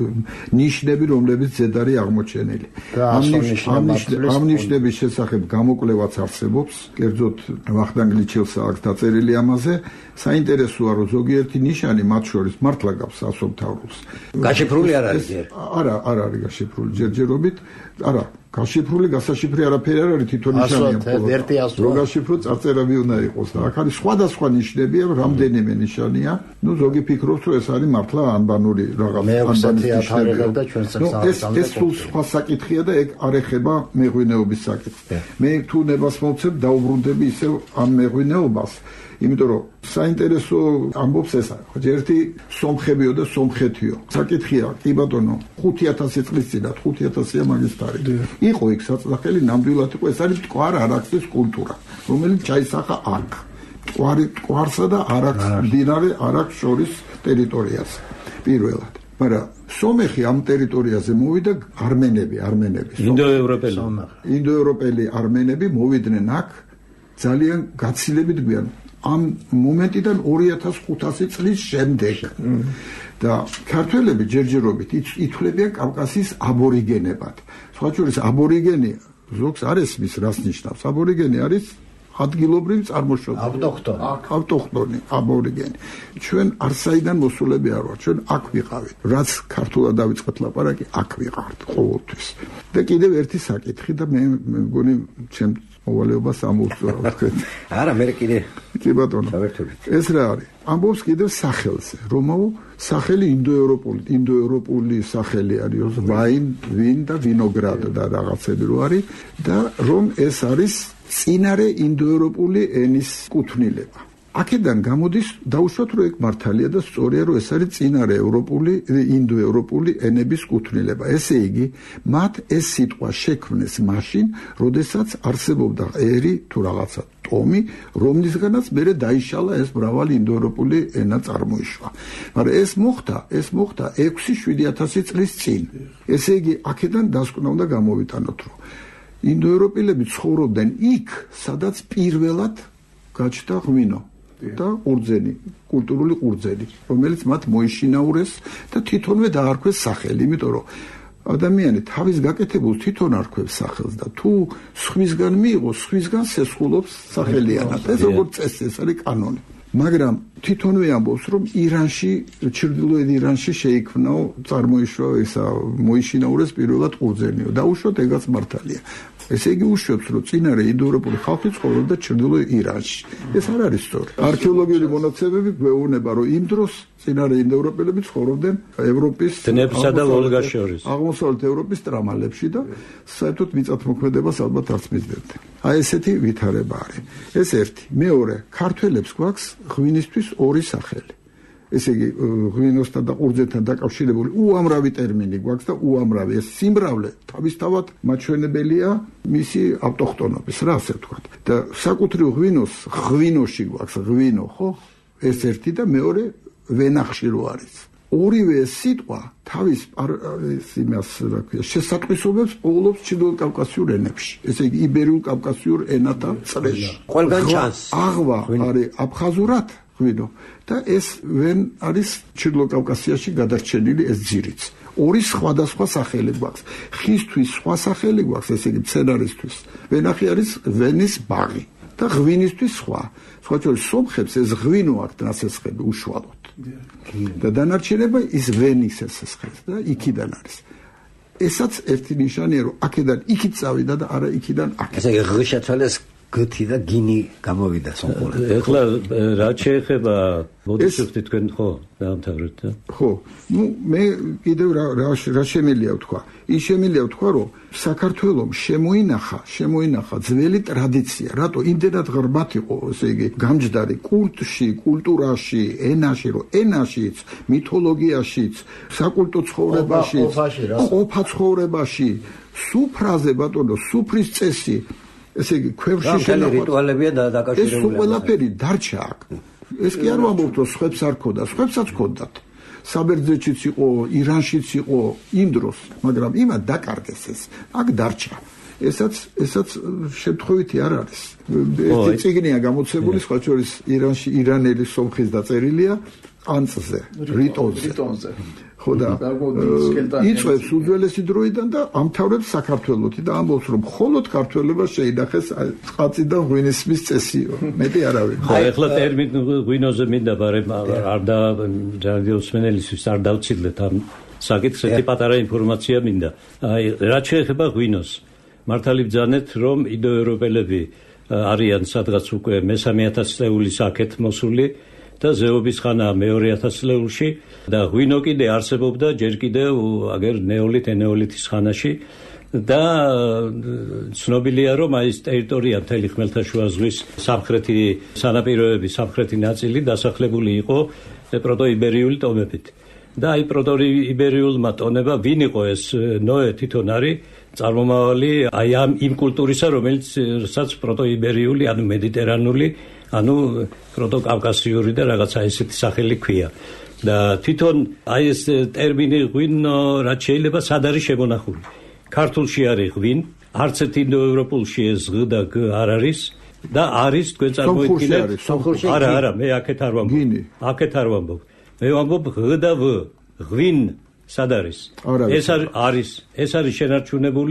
ნიშნები, რომლებიც ზედ არის აღმოჩენილი. ამ ნიშნების შესახებ გამოკვლევაც არსებობს, კერძოდ ვახტანგ გლიჩელსა აქვს დაწერილი ამაზე. საინტერესოა, რომ ზოგიერთი ნიშანი მათ შორის მართლა გავს ასომთავრულს. გაშიფრული არ არის ჯერ. არა, არ არის გაშიფრული ჯერჯერობით. არა, გაშიფრული, გასაშიფრი არაფერი არ არის, თვითონ ნიშანია. ერთი ასო. რო გაშიფრო წარწერები უნდა იყოს და აქ არის სხვადასხვა ნიშნებია, რამდენიმე ნიშანია. ნუ ზოგი ფიქრობს, რომ ეს არის მართლა ანბანური რაღაც ანბანის ნიშნები და ჩვენს სახსავსთან. ეს სულ სხვა საკითხია და ეგ არ ეხება მეღვინეობის საკითხს. მე თუ ნებას მოვცებ, დაუბრუნდები ისევ ამ მეღვინეობას. იმიტომ რომ საინტერესო ამბობს ეს არის. ერთი სომხებიო და სომხეთიო. საკითხია, კი ბატონო, ხუთი ათასი წლის წინათ, ხუთი ათასია მაგის თარიღი. იყო იქ საწნახელი, ნამდვილად იყო, ეს არის მტკვარ არაქსის კულტურა, რომელიც ჩაისახა აქ. მტკვარი მტკვარსა და არაქსს, მდინარე არაქსს შორის ტერიტორიაზე. პირველად. მაგრამ სომეხი ამ ტერიტორიაზე მოვიდა არმენები, არმენები. ინდოევროპელი. ინდოევროპელი არმენები მოვიდნენ აქ ძალიან გაცილებით გვიან. ამ მომენტიდან ორი ათას ხუთასი წლის შემდეგ და ქართველები ჯერჯერობით ითვლებიან კავკასიის აბორიგენებად. სხვა შორის აბორიგენი ზოგს არ ესმის რას ნიშნავს. აბორიგენი არის ადგილობრივი წარმოშობა. ავტოქტონი. ავტოქტონი, აბორიგენი. ჩვენ არსაიდან მოსულები არ ვართ, ჩვენ აქ ვიყავით. რაც ქართულად დავიწყეთ ლაპარაკი, აქ ვიყავთ ყოველთვის. და კიდევ ერთი საკითხი და მე მგონი ჩემ მოვალეობას ამოვსწორავ თქვენ. არა, მე კიდე. კი ბატონო. ეს რა არის? ამბობს კიდევ სახელზე, რომაულ სახელი ინდოევროპული, ინდოევროპული სახელი არის, ვაინ, ვინ და ვინოგრად და რაღაცები რო არის და რომ ეს არის წინარე ინდოევროპული ენის კუთვნილება. აქედან გამოდის დაუშვათ რომ ეგ მართალია და სწორია რომ ეს არის წინარე ევროპული ინდოევროპული ენების კუთვნილება. ესე იგი, მათ ეს სიტყვა შექმნეს მაშინ, როდესაც არსებობდა ერი თუ რაღაცა ტომი, რომლისგანაც მერე დაიშალა ეს მრავალი ინდოევროპული ენა წარმოიშვა. მაგრამ ეს მოხდა, ეს მოხდა ექვსი შვიდი ათასი წლის წინ. ესე იგი, აქედან დასკვნა უნდა გამოვიტანოთ, რომ ინდოევროპელები ცხოვრობდნენ იქ, სადაც პირველად გაჩნდა ღვინო და ყურძენი, კულტურული ყურძენი, რომელიც მათ მოიშინაურეს და თვითონვე დაარქვეს სახელი, იმიტომ რომ ადამიანი თავის გაკეთებულს თვითონ არქვევს სახელს და თუ სხვისგან მიიღოს, სხვისგან სესხულობს სახელიანად. ეს როგორც წესი, ეს არის კანონი. მაგრამ თვითონვე ამბობს, რომ ირანში, ჩრდილოეთ ირანში შეიქმნა, წარმოიშვა ისა, მოიშინაურეს პირველად ყურძენიო. დაუშვათ ეგაც მართალია. ესე იგი უშვებს, რომ წინარე ინდოევროპული ხალხი ცხოვრობდა ჩრდილოეთ ირანში. ეს არ არის სწორი. არქეოლოგიური მონაცემები გვეუბნება, რომ იმ დროს წინარე ინდოევროპელები ცხოვრობდნენ ევროპის დნეპრსა და ვოლგას შორის. აღმოსავლეთ ევროპის ტრამალებში და საერთოდ მიწათმოქმედებას ალბათ არც მისდევდნენ. აი ესეთი ვითარება არის. ეს ერთი. მეორე, ქართველებს გვაქვს ღვინისთვის ორი სახელი. ესე იგი, ღვინოსთან და ყურძენთან დაკავშირებული უამრავი ტერმინი გვაქვს და უამრავი. ეს სიმრავლე თავისთავად მაჩვენებელია მისი ავტოქტონობის, რა ასე ვთქვათ. და საკუთრივ ღვინოს, ღვინოში გვაქვს ღვინო, ხო? ეს ერთი და მეორე ვენახში რო არის. ორივე სიტყვა თავის იმას, რა ქვია, შესატყვისობებს პოულობს ჩრდილოეთ კავკასიურ ენებში. ესე იგი, იბერიულ კავკასიურ ენათა წრეში. ყველგან ჩანს. აღვა არის აფხაზურად ღვინო და ეს ვენ არის ჩრდილო კავკასიაში გადარჩენილი ეს ძირიც. ორი სხვადასხვა სახელი გვაქვს. ხისთვის სხვა სახელი გვაქვს, ესე იგი მცენარისთვის. ვენახი არის ვენის ბაღი და ღვინისთვის სხვა. სხვა შორის სომხებს ეს ღვინო აქვთ ნასესხები უშუალოდ. და დანარჩენება ის ვენის ესესხებს და იქიდან არის. ესაც ერთი ნიშანია, რომ აქედან იქით წავიდა და არა იქიდან აქ. ესე იგი ღშაცვალეს გთი და გინი გამოვიდა სომხურად. ეხლა რა შეეხება მოდიშვით თქვენ ხო დაამთავრეთ და? ხო, ну მე კიდევ რა რა შემიძლია ვთქვა? ის შემიძლია ვთქვა, რომ საქართველოს შემოინახა, შემოინახა ძველი ტრადიცია. რატო იმდენად ღრმად იყო, ესე იგი, გამჯდარი კულტში, კულტურაში, ენაში, რომ ენაშიც, მითოლოგიაშიც, საკულტო ცხოვრებაშიც, ყოფა ცხოვრებაში, სუფრაზე ბატონო, სუფრის წესი ესე იგი, ქვევში შენახვა რიტუალებია და დაკავშირებული. ეს ყველაფერი დარჩა აქ. ეს კი არ ვამბობ, რომ სხვებს არ ქონდა, სხვებსაც ქონდათ. საბერძნეთშიც იყო, ირანშიც იყო იმ დროს, მაგრამ იმად დაკარგეს ეს. აქ დარჩა. ესაც, ესაც შემთხვევითი არ არის. ერთი წიგნია გამოცებული, სხვა შორის ირანში ირანელი სომხის დაწერილია ანწზე, რიტონზე. ხო და იწვევს უძველესი დროიდან და ამთავრებს საქართველოში და ამბობს, რომ მხოლოდ ქართველებას შეინახეს წყალწი და ღვინისმის წესიო. მეტი არავინ. ხო, ეხლა ტერმინ ღვინოზე მინდა ბარემ არ და რადიოსმენელისთვის არ დავცილეთ ამ საკითხს, ერთი პატარა ინფორმაცია მინდა. აი, რაც შეეხება ღვინოს, მართალი ბრძანეთ, რომ ინდოევროპელები არიან სადღაც უკვე მესამე ათასწლეულის აქეთ მოსული და ზეობის ხანა მეორე ათასწლეულში და ღვინო კიდე არსებობდა ჯერ კიდევ აგერ ნეოლით ენეოლითის ხანაში და ცნობილია რომ აი ეს ტერიტორია მთელი ხმელთაშუა ზღვის სამხრეთი სანაპიროების სამხრეთი ნაწილი დასახლებული იყო პროტოიბერიული ტომებით და აი პროტოიბერიულმა ტომებმა ვინ იყო ეს ნოე თვითონ არის წარმომავალი აი ამ იმ კულტურისა რომელსაც პროტოიბერიული ანუ მედიტერანული ანუ პროტოკავკასიური და რაღაცა ესეთი სახელი ქვია და თვითონ აი ეს ტერმინი ღვინო რაც შეიძლება სად არის შემონახული ქართულში არის ღვინ არც ერთ ინდოევროპულში ეს ღ და გ არ არის და არის თქვენ წარმოიდგინეთ სომხურში არა არა მე აქეთ არ ვამბობ აქეთ არ ვამბობ მე ვამბობ ღ და ვ ღვინ სად არის ეს არის ეს არის შენარჩუნებული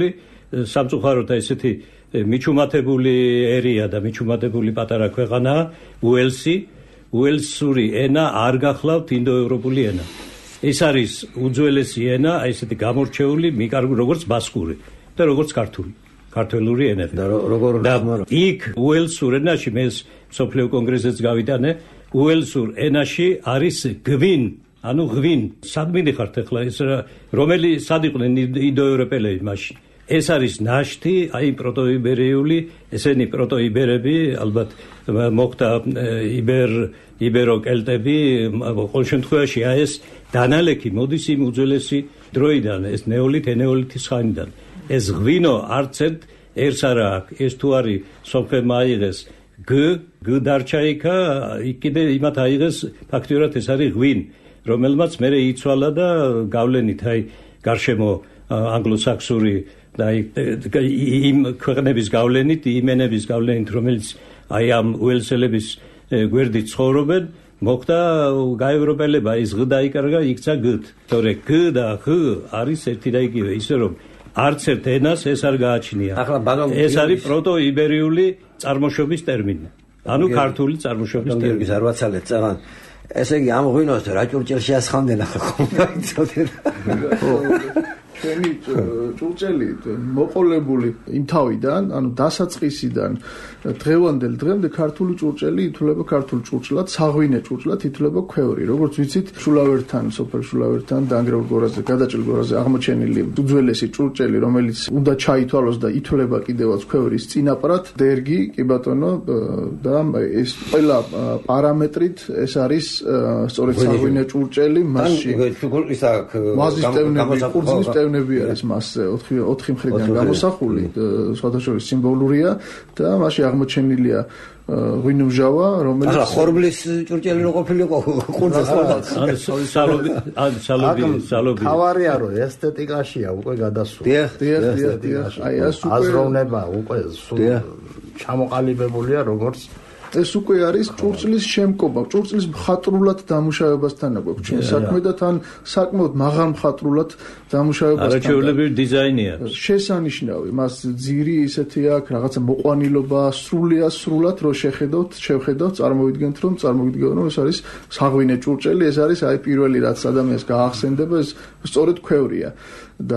სამწუხაროდ ესეთი მიჩუმათებული ერია და მიჩუმათებული პატარა ქვეყანაა უელსი. უელსური ენა არ გახლავთ ინდოევროპული ენა. ეს არის უძველესი ენა, ესეთი გამორჩეული, როგორც ბასკური და როგორც ქართული. ქართველური ენები. და როგორ იქ უელსურ ენაში მე სოფლიო კონგრესზეც გავიტანე, უელსურ ენაში არის გვინ, ანუ გვინ. სად მიდიხართ ახლა ეს რომელი სად იყვნენ ინდოევროპელები მაშინ? ეს არის ნაშთი, აი პროტოიბერიული, ესენი პროტოიბერები, ალბათ მოხდა იბერ იბეროკელტები, ყოველ შემთხვევაში აი ეს დანალექი მოდის იმ უძველესი დროიდან, ეს ნეოლით, ენეოლითის ხანიდან. ეს ღვინო არც ერთ ერს არ აქვს. ეს თუ არის სომხებმა აიღეს გ, გ დარჩა იქა, იქ კიდე იმათ აიღეს ფაქტიურად ეს არის ღვინ, რომელმაც მერე იცვალა და გავლენით აი გარშემო ანგლოსაქსური და იმ ქვეყნების გავლენით, იმენების გავლენით, რომელიც აი ამ უელსელების გვერდით ცხოვრობენ, მოხდა გაევროპელება, ის ღ დაიკარგა, იქცა გ-თ. თორე გ და ღ არის ერთი და იგივე, ისე რომ არც ერთ ენას ეს არ გააჩნია. ეს არის პროტოიბერიული წარმოშობის ტერმინი. ანუ ქართული წარმოშობის ტერმინი. არ ვაცალეთ წაღან. ესე იგი ამ ღვინოს რა ჭურჭელში ასხამდნენ ახლა ხომ გაიცოდეთ? ჩვენი ჭურჭელი მოყოლებული იმ თავიდან, ანუ დასაწყისიდან დღევანდელ დღემდე ქართული ჭურჭელი ითვლება ქართულ ჭურჭლად, საღვინე ჭურჭლად ითვლება ქვევრი. როგორც ვიცით, შულავერთან, სოფელ შულავერთან დანგრეულ გორაზე, გადაჭრილ გორაზე აღმოჩენილი უძველესი ჭურჭელი, რომელიც უნდა ჩაითვალოს და ითვლება კიდევაც ქვევრის წინაპრად, დერგი, კი ბატონო, და ეს ყველა პარამეტრით ეს არის სწორედ საღვინე ჭურჭელი, მასში ვაზის ტევნები, ყურძნის ტევნები არის მასზე ოთხი მხრიდან გამოსახული, სხვადასხვა სიმბოლურია და მასში აღმოჩენილია ღვინომჟავა, რომელიც ახლა ხორბლის ჭურჭელი რო ყოფილიყო ყურძნის ხორბალს. ანუ სალობი, ანუ სალობი, სალობი. თავარია რომ ესთეტიკაშია უკვე გადასული. დიახ, დიახ, დიახ. აი ეს უკვე აზროვნება უკვე სულ ჩამოყალიბებულია როგორც ეს უკვე არის ჭურჭლის შემკობა, ჭურჭლის მხატვრულად დამუშავებასთან აქვს ჩვენ საქმე და თან საკმაოდ მაღალ მხატვრულად დამუშავებასთან. არაჩვეულებრივი დიზაინია. შესანიშნავი, მას ძირი ისეთი აქვს, რაღაცა მოყვანილობა, სრულია სრულად რო შეხედავთ, შევხედავთ, წარმოვიდგენთ რომ წარმოვიდგენთ რომ ეს არის საღვინე ჭურჭელი, ეს არის აი პირველი რაც ადამიანს გაახსენდება, ეს სწორედ ქვევრია. და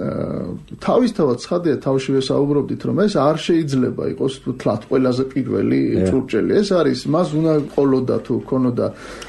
თავისთავად ცხადია, თავშივე საუბრობდით რომ ეს არ შეიძლება იყოს თლათ ყველაზე პირველი ჭურჭელი. ეს არის მას უნდა ყოლოდა თუ ქონოდა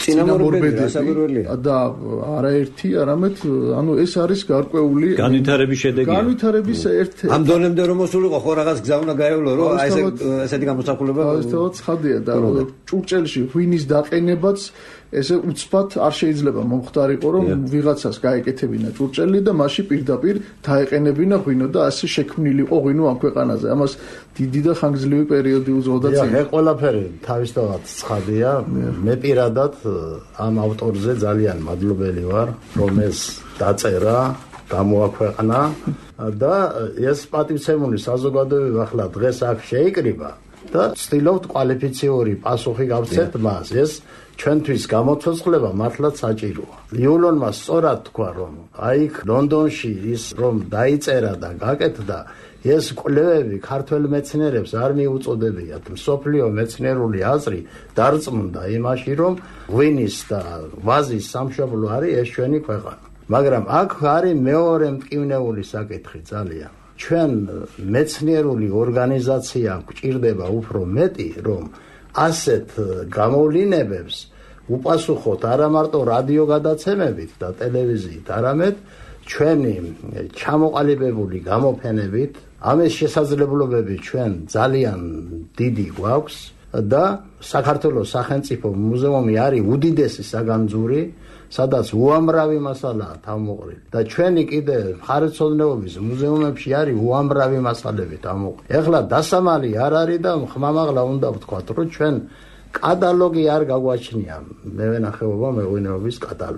წინამორბედები და არაერთი, არამედ ანუ ეს არის გარკვეული განვითარების შედეგია. განვითარების ერთ ამ დონემდე რომ მოსულიყო ხო რაღაც გზა უნდა გაევლო რომ აი ესე ესეთი გამოსახულება თავისთავად ცხადია და ჭურჭელში ღვინის დაყენებაც ესე უცბად არ შეიძლება მომხდარიყო რომ ვიღაცას გაეკეთებინა ჭურჭელი და მასში პირდაპირ დაეყენებინა ღვინო და ასე შექმნილიყო ღვინო ამ ქვეყანაზე. ამას დიდი და ხანგრძლივი პერიოდი უძღვოდა წინ. ეს ყველაფერი თავისთავად ცხადია. მე პირადად ამ ავტორზე ძალიან მადლობელი ვარ, რომ ეს დაწერა, გამოაქვეყნა და ეს პატივცემული საზოგადოება ახლა დღეს აქ შეიკრიბა და ცდილობთ კვალიფიციური პასუხი გავცეთ მას. ეს ჩვენთვის გამოცოცხლება მართლაც საჭიროა. ლიულონმა სწორად თქვა, რომ აი ლონდონში ის რომ დაიწერა და გაკეთდა, ეს კვლევები ქართველ მეცნიერებს არ მიუწოდებიათ. მსოფლიო მეცნიერული აზრი დარწმუნდა იმაში, რომ ღვინის და ვაზის სამშობლო არის ეს ჩვენი ქვეყანა. მაგრამ აქ არის მეორე მტკივნეული საკითხი ძალიან. ჩვენ მეცნიერული ორგანიზაცია გვჭირდება უფრო მეტი, რომ ასეთ გამოვლინებებს უპასუხოთ არა მარტო რადიო გადაცემებით და ტელევიზიით, არამედ ჩვენი ჩამოყალიბებული გამოფენებით. ამის შესაძლებლობები ჩვენ ძალიან დიდი გვაქვს და საქართველოს სახელმწიფო მუზეუმი არის უდიდესი საგანძური, სადაც უამრავი მასალაა თავმოყრილი და ჩვენი კიდე მხარეთმცოდნეობის მუზეუმებში არის უამრავი მასალები თავმოყრილი. ეხლა დასამალი არ არის და ხმამაღლა უნდა ვთქვათ, რომ ჩვენ კატალოგი არ გაგვაჩნია, მევენახეობა მეღვინეობის კატალოგი.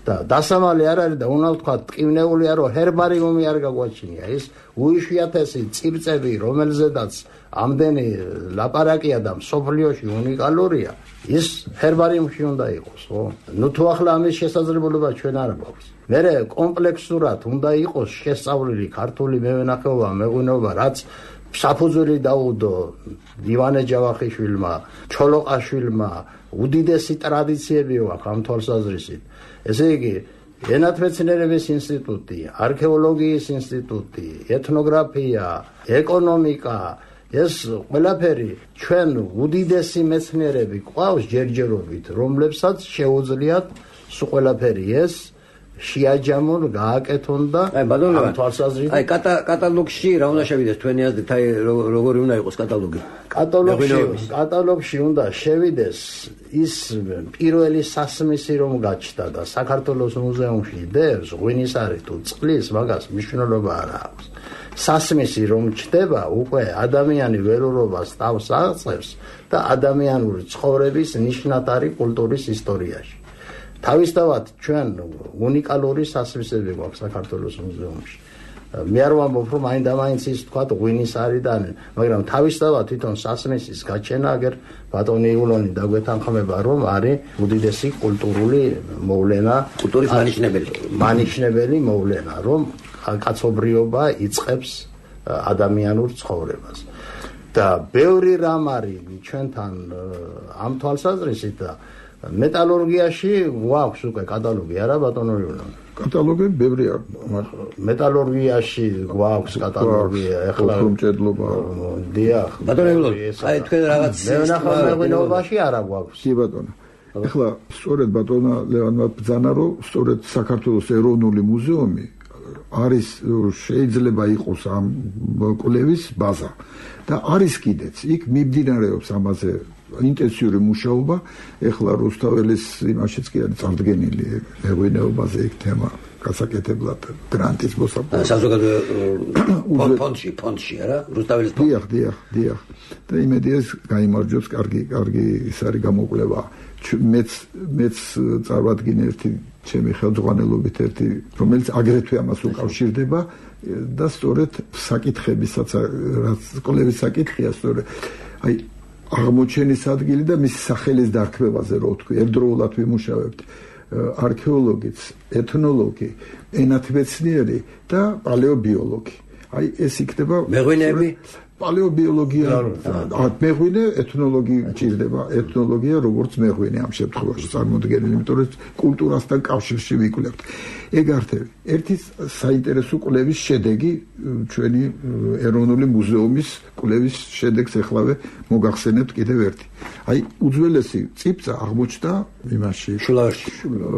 და დასამალი არ არის და უნდა ვთქვა ტკივნეულია რომ ჰერბარიუმი არ გაგვაჩინია ის უიშვიათესი წიბწები რომელზედაც ამდენი ლაპარაკია და მსოფლიოში უნიკალურია ის ჰერბარიუმში უნდა იყოს ხო ნუ თუ ახლა ამის შესაძლებლობა ჩვენ არ გვაქვს მერე კომპლექსურად უნდა იყოს შესწავლილი ქართული მევენახეობა მეღვინეობა რაც საფუძველი დაუდო ივანე ჯავახიშვილმა ჩოლოყაშვილმა უდიდესი ტრადიციები აქვს ამ თვალსაზრისით ესე იგი ენათმეცნიერების ინსტიტუტი არქეოლოგიის ინსტიტუტი ეთნოგრაფია ეკონომიკა ეს ყველაფერი ჩვენ უდიდესი მეცნიერები ყავს ჯერჯერობით რომლებსაც შეუძლიათ სულ ყველაფერი ეს შეაჯამონ გააკეთონ და ამ თვალსაზრისით აი კატალოგში რა უნდა შევიდეს თქვენი აზრით აი როგორი უნდა იყოს კატალოგი კატალოგში კატალოგში უნდა შევიდეს ის პირველი სასმისი რომ გაჩნდა და საქართველოს მუზეუმში დევს ღვინის არის თუ წყლის მაგას მნიშვნელობა არ აქვს სასმისი რომ ჩდება უკვე ადამიანი ველურობას თავს აღწევს და ადამიანური ცხოვრების ნიშნათარი კულტურის ისტორიაში თავისთავად ჩვენ უნიკალური სასმისები გვაქვს საქართველოს მუზეუმში. მე არ ვამბობ რომ აინდა მაინც ის თქვა ღვინის არიდან, მაგრამ თავისთავად თვითონ სასმისის გაჩენა აგერ ბატონი იულონი დაგვეთანხმება რომ არის უდიდესი კულტურული მოვლენა, კულტურის მანიშნებელი, მანიშნებელი მოვლენა, რომ კაცობრიობა იწყებს ადამიანურ ცხოვრებას. და ბევრი რამ არის ჩვენთან ამ თვალსაზრისით და მეტალურგიაში გვაქვს უკვე კატალოგი არა ბატონო იულონი კატალოგი ბევრია მეტალურგიაში გვაქვს კატალოგი ეხლა ხუმჭედლობა დიახ ბატონო იულონი აი თქვენ რაღაც მევენახეობაში არა გვაქვს კი ბატონო ეხლა სწორედ ბატონო ლევანმა ბრძანა რომ სწორედ საქართველოს ეროვნული მუზეუმი არის შეიძლება იყოს ამ კვლევის ბაზა და არის კიდეც იქ მიმდინარეობს ამაზე ინტენსიური მუშაობა ეხლა რუსთაველის იმაშიც კი არის წარდგენილი მეღვინეობაზე იქ თემა გასაკეთებლად გრანტის მოსაპოვებლად საზოგადო ფონდში ფონდში არა რუსთაველის ფონდში დიახ დიახ დიახ და იმედია გაიმარჯვებს კარგი კარგი ის არის გამოკვლევა მეც მეც წარვადგინე ერთი ჩემი ხელმძღვანელობით ერთი რომელიც აგრეთვე ამას უკავშირდება და სწორედ საკითხებისაც რაც კვლევის საკითხია სწორედ აი აღმოჩენის ადგილი და მის სახელის დარქმევაზე რო ვთქვი ერთდროულად ვიმუშავებთ არქეოლოგიც ეთნოლოგი ენათმეცნიერი და პალეობიოლოგი აი ეს იქნება მეღვინეები პალეობიოლოგია მეღვინე ეთნოლოგი ჭირდება ეთნოლოგია როგორც მეღვინე ამ შემთხვევაში წარმოდგენილი იმიტომ რომ კულტურასთან კავშირში ვიკვლევთ ეგ ართები ერთი საინტერესო კვლევის შედეგი ჩვენი ეროვნული მუზეუმის კვლევის შედეგს ეხლავე მოგახსენებთ კიდევ ერთი აი უძველესი წიბწა აღმოჩნდა იმაში შულავერში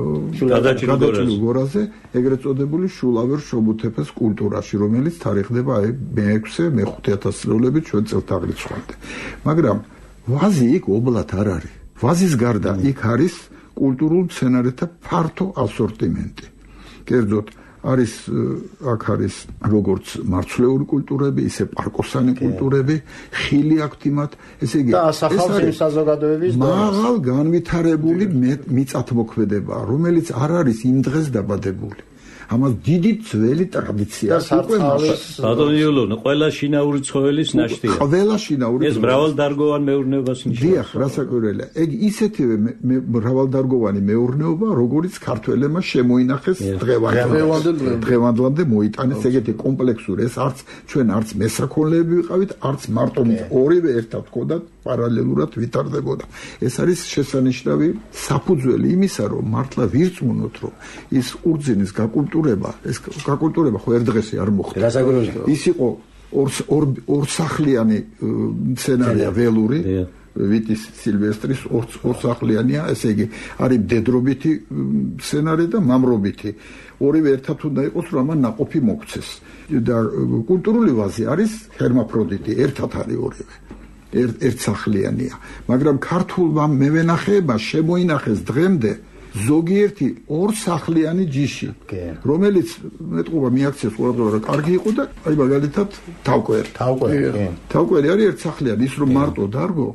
შულავერში გორაზე ეგრეთ წოდებული შულავერ შობუთეფეს კულტურაში რომელიც თარიღდება აი მეექვსე მეხუთე ათასწლეულებით ჩვენ წელთაღრიცხვამდე მაგრამ ვაზი იქ ობლათ არ არის ვაზის გარდა იქ არის კულტურულ მცენარეთა ფართო ასორტიმენტი კერძოდ არის აქ არის როგორც მარცვლეული კულტურები, ისე პარკოსანი კულტურები, ხილი აქვთ იმათ, ესე იგი და ასახავს იმ საზოგადოების მაღალ განვითარებული მიწათმოქმედება, რომელიც არ არის იმ დღეს დაბადებული. ამას დიდი ძველი ტრადიცია უკვე მას. ბატონო იულონი, ყველა შინაური ცხოველის ნაშთია. ყველა შინაური ეს მრავალდარგოვან მეურნეობას ნიშნავს. დიახ, რასაკვირველია. ეგ ისეთივე მრავალდარგოვანი მეურნეობა, როგორც ქართველებმა შემოინახეს დღევანდლამდე. დღევანდლამდე მოიტანეს ეგეთი კომპლექსური, ეს არც ჩვენ არც მესაქონლეები ვიყავით, არც მარტო ორივე ერთად ჰქონდათ, პარალელურად ვითარდებოდა. ეს არის შესანიშნავი საფუძველი იმისა, რომ მართლა ვირწმუნოთ, რომ ის ურძენის გაკულტურება ეს გაკულტურება ხო ერთ დღესი არ მოხდა. ის იყო ორ ორსახლიანი სცენარია ველური ვიტის სილვესტრის ორსახლიანია, ესე იგი არის მდედრობითი სცენარი და მამრობითი. ორივე ერთად უნდა იყოს, რომ ამან ნაყოფი მოქცეს. და კულტურული ვაზი არის ჰერმაფროდიტი, ერთად არის ორივე. ერთსახლიანია, მაგრამ ქართულმა მევენახეებმა შემოინახეს დღემდე ზოგიერთი ორსახლიანი ჯიში, რომელიც მეტყობა მიაქციეს ყურადღება რა კარგი იყო და აი მაგალითად თავკვერი. თავკვერი. თავკვერი არის ერთსახლიანი, ის რომ მარტო დარგო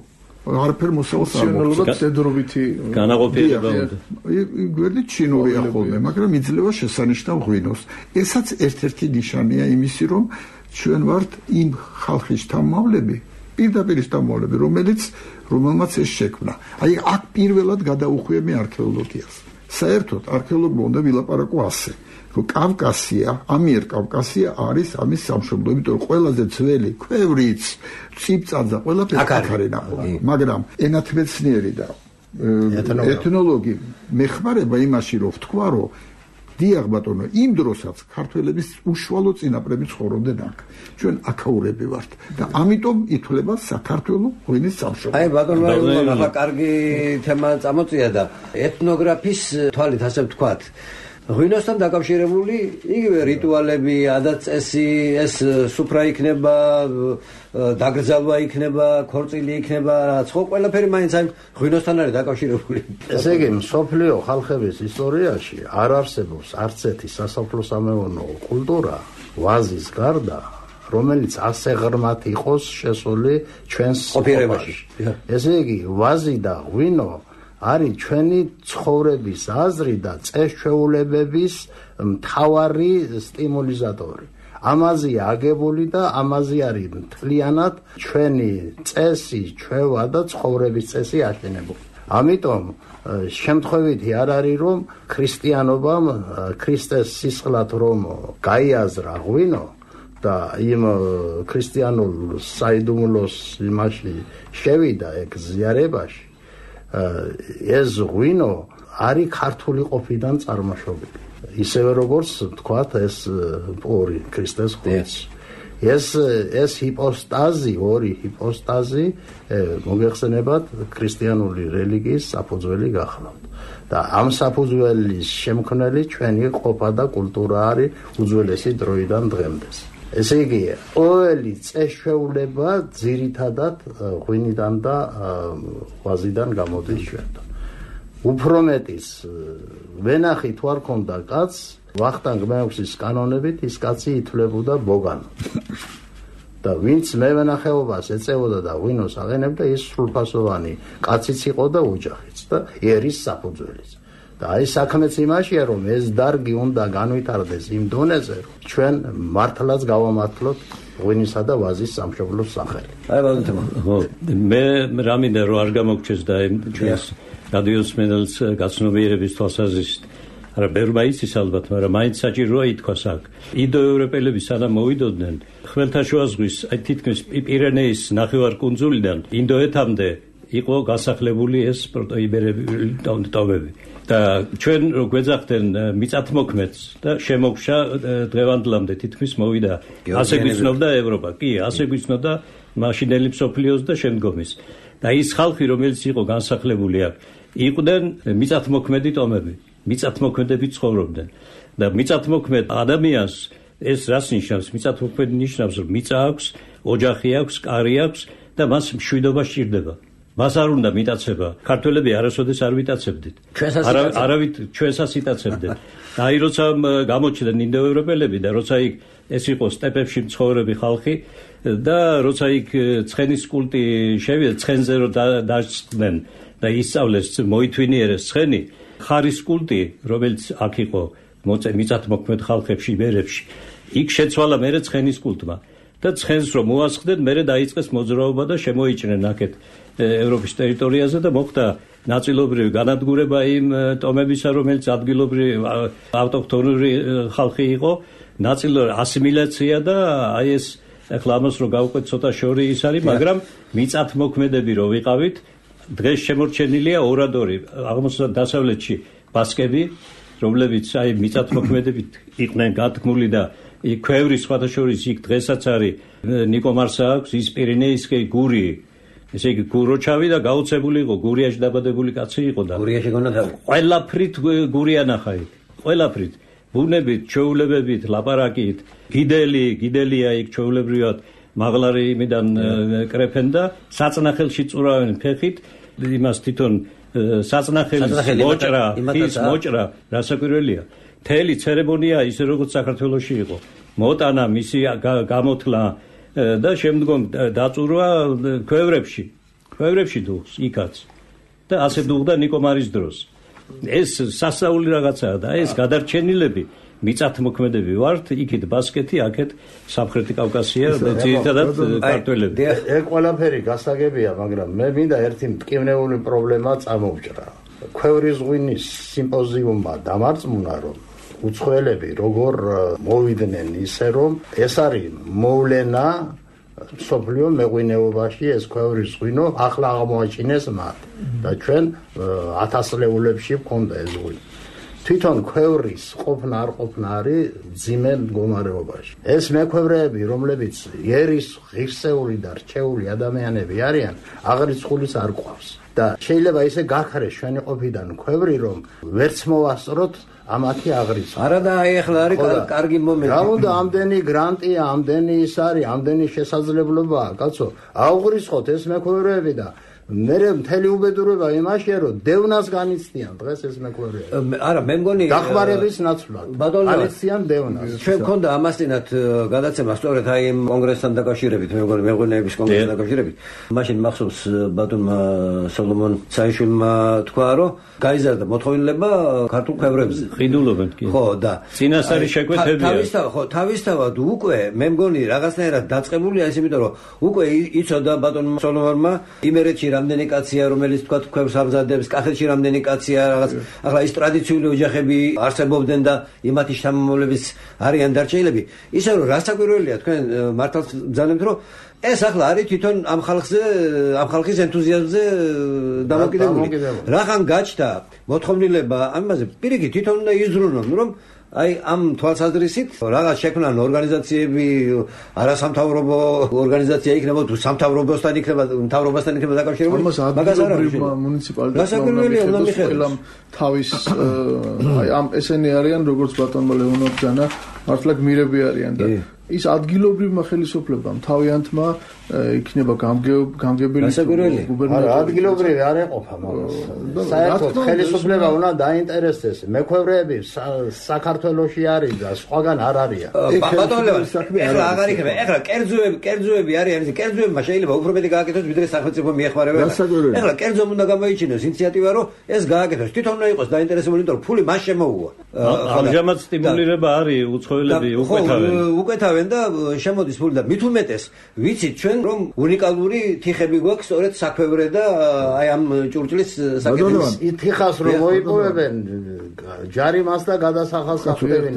არაფერ მოსავალს არ ფუნქციონალურად ზედრობითი განაყოფიერება უნდა. გვერდით ჩინურია ხოლმე, მაგრამ იძლევა შესანიშნავ ღვინოს. ესაც ერთ-ერთი ნიშანია იმისი, რომ ჩვენ ვართ იმ ხალხის შთამომავლები, პირდაპირ შთამომავლები, რომელიც რომელმაც ეს შექმნა. აი აქ პირველად გადაუხვიე მე არქეოლოგიას. საერთოდ არქეოლოგმა უნდა ვილაპარაკო ასე, რომ კავკასია, ამიერ კავკასია არის ამის სამშობლო, იმიტომ რომ ყველაზე ძველი ქვევრიც, ციპწანძა, ყველაფერი აქ არის ნახული. მაგრამ ენათმეცნიერი და ეთნოლოგი მეხმარება იმაში, რომ ვთქვა, რომ დიახ ბატონო, იმ დროსაც ქართველების უშუალო წინაპრები ცხოვრობდნენ აქ. ჩვენ აქაურები ვართ და ამიტომ ითვლება საქართველოს ღვინის სამშობლო. აი ბატონო, ახლა კარგი თემა წამოწია და ეთნოგრაფის თვალით ასე ვთქვათ. ღვინოსთან დაკავშირებული იგივე რიტუალები, ადათ-წესი, ეს სუფრა იქნება, დაგრძალვა იქნება, ქორწილი იქნება, რაც ხო ყველაფერი მაინც აი ღვინოსთან არის დაკავშირებული. ესე იგი, მსოფლიო ხალხების ისტორიაში არ არსებობს არც ერთი სასოფლო-სამეურნეო კულტურა ვაზის გარდა, რომელიც ასე ღრმად იყოს შესული ჩვენს ყოფიერებაში. ესე იგი, ვაზი და ღვინო არის ჩვენი ცხოვრების აზრი და წესჩვეულებების მთავარი სტიმულიზატორი. ამაზეა აგებული და ამაზე არის მთლიანად ჩვენი წესი, ჩვევა და ცხოვრების წესი აშენებული. ამიტომ შემთხვევითი არ არის რომ ქრისტიანობამ ქრისტეს სისხლად რომ გაიაზრა ღვინო და იმ ქრისტიანულ საიდუმლოს იმაში შევიდა ეგ ზიარებაში. ეს ღვინო არის ქართული ყოფიდან წარმოშობილი. ისევე როგორც თქვათ ეს ორი ქრისტეს ღვინო. ეს ეს ჰიპოსტაზი, ორი ჰიპოსტაზი მოგეხსენებათ ქრისტიანული რელიგიის საფუძველი გახლავთ. და ამ საფუძველის შემქმნელი ჩვენი ყოფა და კულტურა არის უძველესი დროიდან დღემდე. ესე იგი, ყოველი წესჩვეულება ძირითადად ღვინიდან და ვაზიდან გამოდის ჩვენთან. უფრო მეტის ვენახი თუ არ ქონდა კაცს, ვახტანგ მეექვსის კანონებით ის კაცი ითვლებოდა ბოგანო. და ვინც მევენახეობას ეწეოდა და ღვინოს აღენებდა, ის სრულფასოვანი კაციც იყო და ოჯახიც და ერის საფუძველიც. და აი საქმეც იმაშია, რომ ეს დარგი უნდა განვითარდეს იმ დონეზე, რომ ჩვენ მართლაც გავამართლოთ ღვინისა და ვაზის სამშობლოს სახელი. აი ბატონო, ხო, მე რამინდა რომ არ გამოგჩეს და ჩვენს რადიოს მენელს გაცნობიერების თვალსაზრისით. არა, ბევრმა იცის ალბათ, მაგრამ მაინც საჭიროა ითქვას აქ. ინდოევროპელები სანამ მოვიდოდნენ ხმელთაშუა ზღვის, აი თითქმის პირენეის ნახევარკუნძულიდან ინდოეთამდე იყო გასახლებული ეს პროტოიბერული ტომები. და ჩვენ რო გვეძახდნენ მიწათმოქმედს და შემოგშა დღევანდლამდე თითქმის მოვიდა ასე გვიცნობდა ევროპა. კი, ასე გვიცნობდა მაშინელი მსოფლიოს და შემდგომის. და ის ხალხი რომელიც იყო განსახლებული აქ, იყვნენ მიწათმოქმედი ტომები. მიწათმოქმედები ცხოვრობდნენ. და მიწათმოქმედ ადამიანს ეს რას ნიშნავს? მიწათმოქმედი ნიშნავს, რომ მიწა აქვს, ოჯახი აქვს, კარი აქვს და მას მშვიდობა სჭირდება. მას არ უნდა მიტაცება. ქართველები არასოდეს არ ვიტაცებდით. არავით ჩვენსაც იტაცებდნენ. და აი როცა გამოჩნდნენ ინდოევროპელები და როცა იქ ეს იყო სტეპებში მცხოვრები ხალხი და როცა იქ ცხენის კულტი შევიდა, ცხენზე რო დაჭდნენ და ისწავლეს, მოითვინიერეს ცხენი, ხარის კულტი, რომელიც აქ იყო მიწათმოქმედ ხალხებში, მერებში, იქ შეცვალა მერე ცხენის კულტმა. და ცხენს რომ მოასხდნენ, მერე დაიწყეს მოძრაობა და შემოიჭრნენ აქეთ ევროპის ტერიტორიაზე და მოხდა ნაწილობრივი განადგურება იმ ტომებისა, რომელიც ადგილობრივი ავტოქთონური ხალხი იყო, ნაწილობრივი ასიმილაცია და აი ეს ახლა ამას რომ გავყვეთ ცოტა შორი ის არის, მაგრამ მიწათმოქმედები რო ვიყავით, დღეს შემორჩენილია ორადორი აღმოსავლეთში ბასკები, რომლებიც აი მიწათმოქმედებით იყვნენ გათქმული და ქვევრი სხვათა შორის იქ დღესაც არის ნიკომარსა აქვს, ის პირენეისკი გური, ესე იგი გუროჩავი და გაუცებული იყო, გურიაში დაბადებული კაცი იყო და გურიაში გონათავი. ყველაფრით გურია ნახა იქ, ყველაფრით, ბუნებით, ჩვეულებებით, ლაპარაკით, გიდელი, გიდელია იქ ჩვეულებრივად მაღლარი იმიდან კრეფენ და საწნახელში წურავენ ფეხით, იმას თვითონ საწნახელის მოჭრა, ის მოჭრა რასაკვირველია. მთელი ცერემონია ისე როგორც საქართველოში იყო. მოტანა, მისი გამოთლა და შემდგომ დაწურვა ქვევრებში. ქვევრებში დუღს იქაც და ასე დუღდა ნიკომარის დროს. ეს სასწაული რაღაცაა და ეს გადარჩენილები მიწათმოქმედები ვართ, იქით ბასკეთი, აქეთ სამხრეთი კავკასია და ძირითადად ქართველები. ეგ ყველაფერი გასაგებია, მაგრამ მე მინდა ერთი მტკივნეული პრობლემა წამოვჭრა. ქვევრის ღვინის სიმპოზიუმმა დამარწმუნა, რომ უცხოელები როგორ მოვიდნენ ისე, რომ ეს არის მოვლენა სოფლიო მეღვინეობაში, ეს ქვევრის ღვინო ახლა აღმოაჩინეს მათ და ჩვენ ათასლეულებში გვქონდა ეს ღვინო. თვითონ ქვევრის ყოფნა არ ყოფნა არის ძიმე მდგომარეობაში. ეს მექვევრეები, რომლებიც ერის ღირსეული და რჩეული ადამიანები არიან, აღრიცხულის არ გვყავს. და შეიძლება ისე გაქრეს ჩვენი ყოფიდან ქვევრი, რომ ვერც მოვასწროთ ამათი აღრიცხვა. არა და აი ახლა არის კარგი მომენტი. რა უნდა ამდენი გრანტია, ამდენი ის არის, ამდენი შესაძლებლობაა, კაცო, აუღრისხოთ ეს მექვევრეები და მე მთელი უბედურება იმაშია, რომ დევნას განიცდიან დღეს ეს მექვევრეები. არა, მე მგონი დახმარების ნაცვლად განიცდიან დევნას. ჩვენ გქონდა ამასთანავ გადაცემა სწორედ აი იმ კონგრესთან დაკავშირებით, მე მგონი მეღვინეების კონგრესთან დაკავშირებით. მაშინ მახსოვს ბატონმა სოლომონ ცაიშვილმა თქვა, რომ გაიზარდა მოთხოვნილება ქართულ ქვევრებზე. ყიდულობენ კი. ხო, და წინასწარი შეკვეთებია. თავისთავად, ხო, თავისთავად უკვე მე მგონი რაღაცნაირად დაწყებულია ის, იმიტომ რომ უკვე იცოდა ბატონმა სოლომონმა იმერეთში რამდენი კაცია, რომელიც თქვა ქვევს ამზადებს, კახეთში რამდენი კაცია, რაღაც ახლა ის ტრადიციული ოჯახები არსებობდნენ და იმათი შთამომავლებიც არიან დარჩენილები. ისე რომ რასაკვირველია, თქვენ მართალ ბრძანებთ, რომ ეს ახლა არის თვითონ ამ ხალხზე, ამ ხალხის ენთუზიაზმზე დამოკიდებული. რახან გაჩნდა მოთხოვნილება ამაზე, პირიქით თვითონ უნდა იზრუნონ, რომ აი ამ თვალსაზრისით რაღაც შექმნან ორგანიზაციები, არასამთავრობო ორგანიზაცია იქნება თუ სამთავრობოსთან იქნება, მთავრობასთან იქნება დაკავშირებული. მაგას ადგილობრივ მუნიციპალიტეტმა უნდა მიხედოს თავის აი ამ ესენი არიან, როგორც ბატონმა ლეონო ბძანა, მართლა გმირები არიან და ის ადგილობრივმა ხელისუფლებამ თავიანთმა იქნება გამგებელი გუბერნატორი. არა, ადგილობრივი არ ეყოფა მაგას. საერთოდ ხელისუფლება უნდა დაინტერესდეს. მექვევრეები საქართველოში არის და სხვაგან არ არიან. ბატონო, ეხლა აღარ იქნება. ეხლა კერძოები, კერძოები არიან, ის კერძოებმა შეიძლება უფრო მეტი გააკეთოს, ვიდრე სახელმწიფო მიეხმარება. ეხლა კერძომ უნდა გამოიჩინოს ინიციატივა, რომ ეს გააკეთოს. თვითონ უნდა იყოს დაინტერესებული, იმიტომ რომ ფული მას შემოუვა. ამჟამად სტიმულირება არის უცხოელები უკვეთავენ. უკვეთავენ და შემოდის ფული და მით უმეტეს ვიცით ჩვენ რომ უნიკალური თიხები გვაქვს სწორედ საქვევრე და აი ამ ჭურჭლის საკითხის თიხას რომ მოიპოვებენ ჯარიმას და გადასახადს აფრევენ.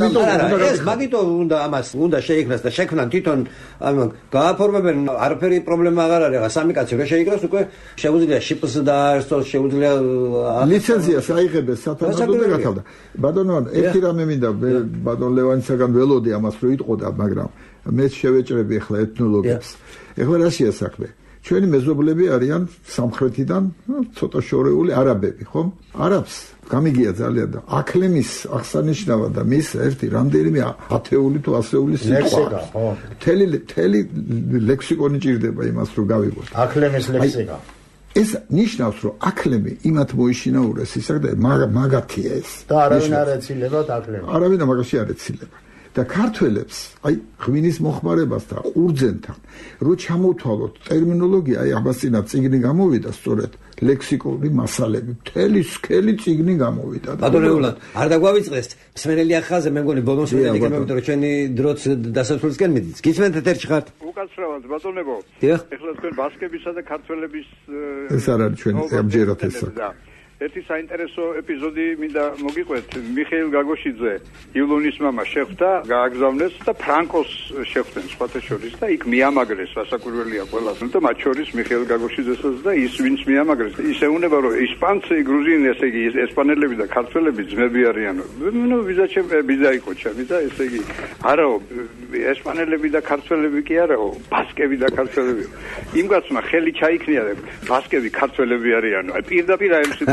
ეს მაგიტომ უნდა ამას უნდა შეიქმნას და შექმნან თვითონ ამ გააფორმებენ არაფერი პრობლემა აღარ არის. სამი კაცი რომ შეიკრას უკვე შეუძლია შიპს დაარსოს, შეუძლია ლიცენზიას აიღებენ სათანადო და გათავდა. ბატონო, ერთი რამე მინდა ბატონ ლევანისაგან ველოდი ამას რო იტყოდა, მაგრამ მე შევეჭრები ახლა ეთნოლოგებს. ახლა რა შეასახმე? ჩვენი მეზობლები არიან სამხრეთიდან, ცოტა შორეული არაბები, ხომ? არაბს გამიგია ძალიან და აკლიმის აღსანიშნავად და მის ერთი რამდენიმე ათეული თუ ასეული სიტყვა. თელი თელი ლექსიკონი ჭირდება იმას რომ გავიგოთ. აკლიმის ლექსიკა. ეს ნიშნავს რომ აკლემი იმათ მოიშინაურეს ისე და მაგათია ეს. და არავინ არ ეცილებათ აკლემს. არავინ მაგაში არ ეცილება. და ქართველებს აი ღვინის მოხმარებას და ყურძენთან რო ჩამოთვალოთ ტერმინოლოგია, აი ამასინა წიგნი გამოვიდა სწორედ ლექსიკონი მასალები, მთელი სქელი წიგნი გამოვიდა. ბატონეულად არ დაგვავიწყდეს მსმენელი ახალზე, მე მგონი ბოლოს ვიდეო იქნება, რომ ჩვენი დროც დასასრულისკენ მიდის. გისმენთ ეთერში ხართ? უკაცრავად ბატონებო. ეხლა თქვენ ბასკებისა და ქართველების ეს არ არის ჩვენი ამჯერად ეს საქმე. ერთი საინტერესო ეპიზოდი მინდა მოგიყვეთ. მიხეილ გაგოშიძე, ივლონის მამა შეხვდა, გააგზავნეს და ფრანკოს შეხვდნენ სხვათა შორის და იქ მიამაგრეს, რასაკვირველია ყველას. და მათ შორის მიხეილ გაგოშიძესაც და ის ვინც მიამაგრეს. ისე უნება რომ ისპანცი, გრუზინი, ესე იგი ესპანელები და ქართველები ძმები არიან. ნუ ვიზა ვიზა იყო ჩემი და ესე იგი არაო, ესპანელები და ქართველები კი არაო, ბასკები და ქართველები. იმ კაცმა ხელი ჩაიქნია და ბასკები ქართველები არიანო. აი პირდაპირ აი ეს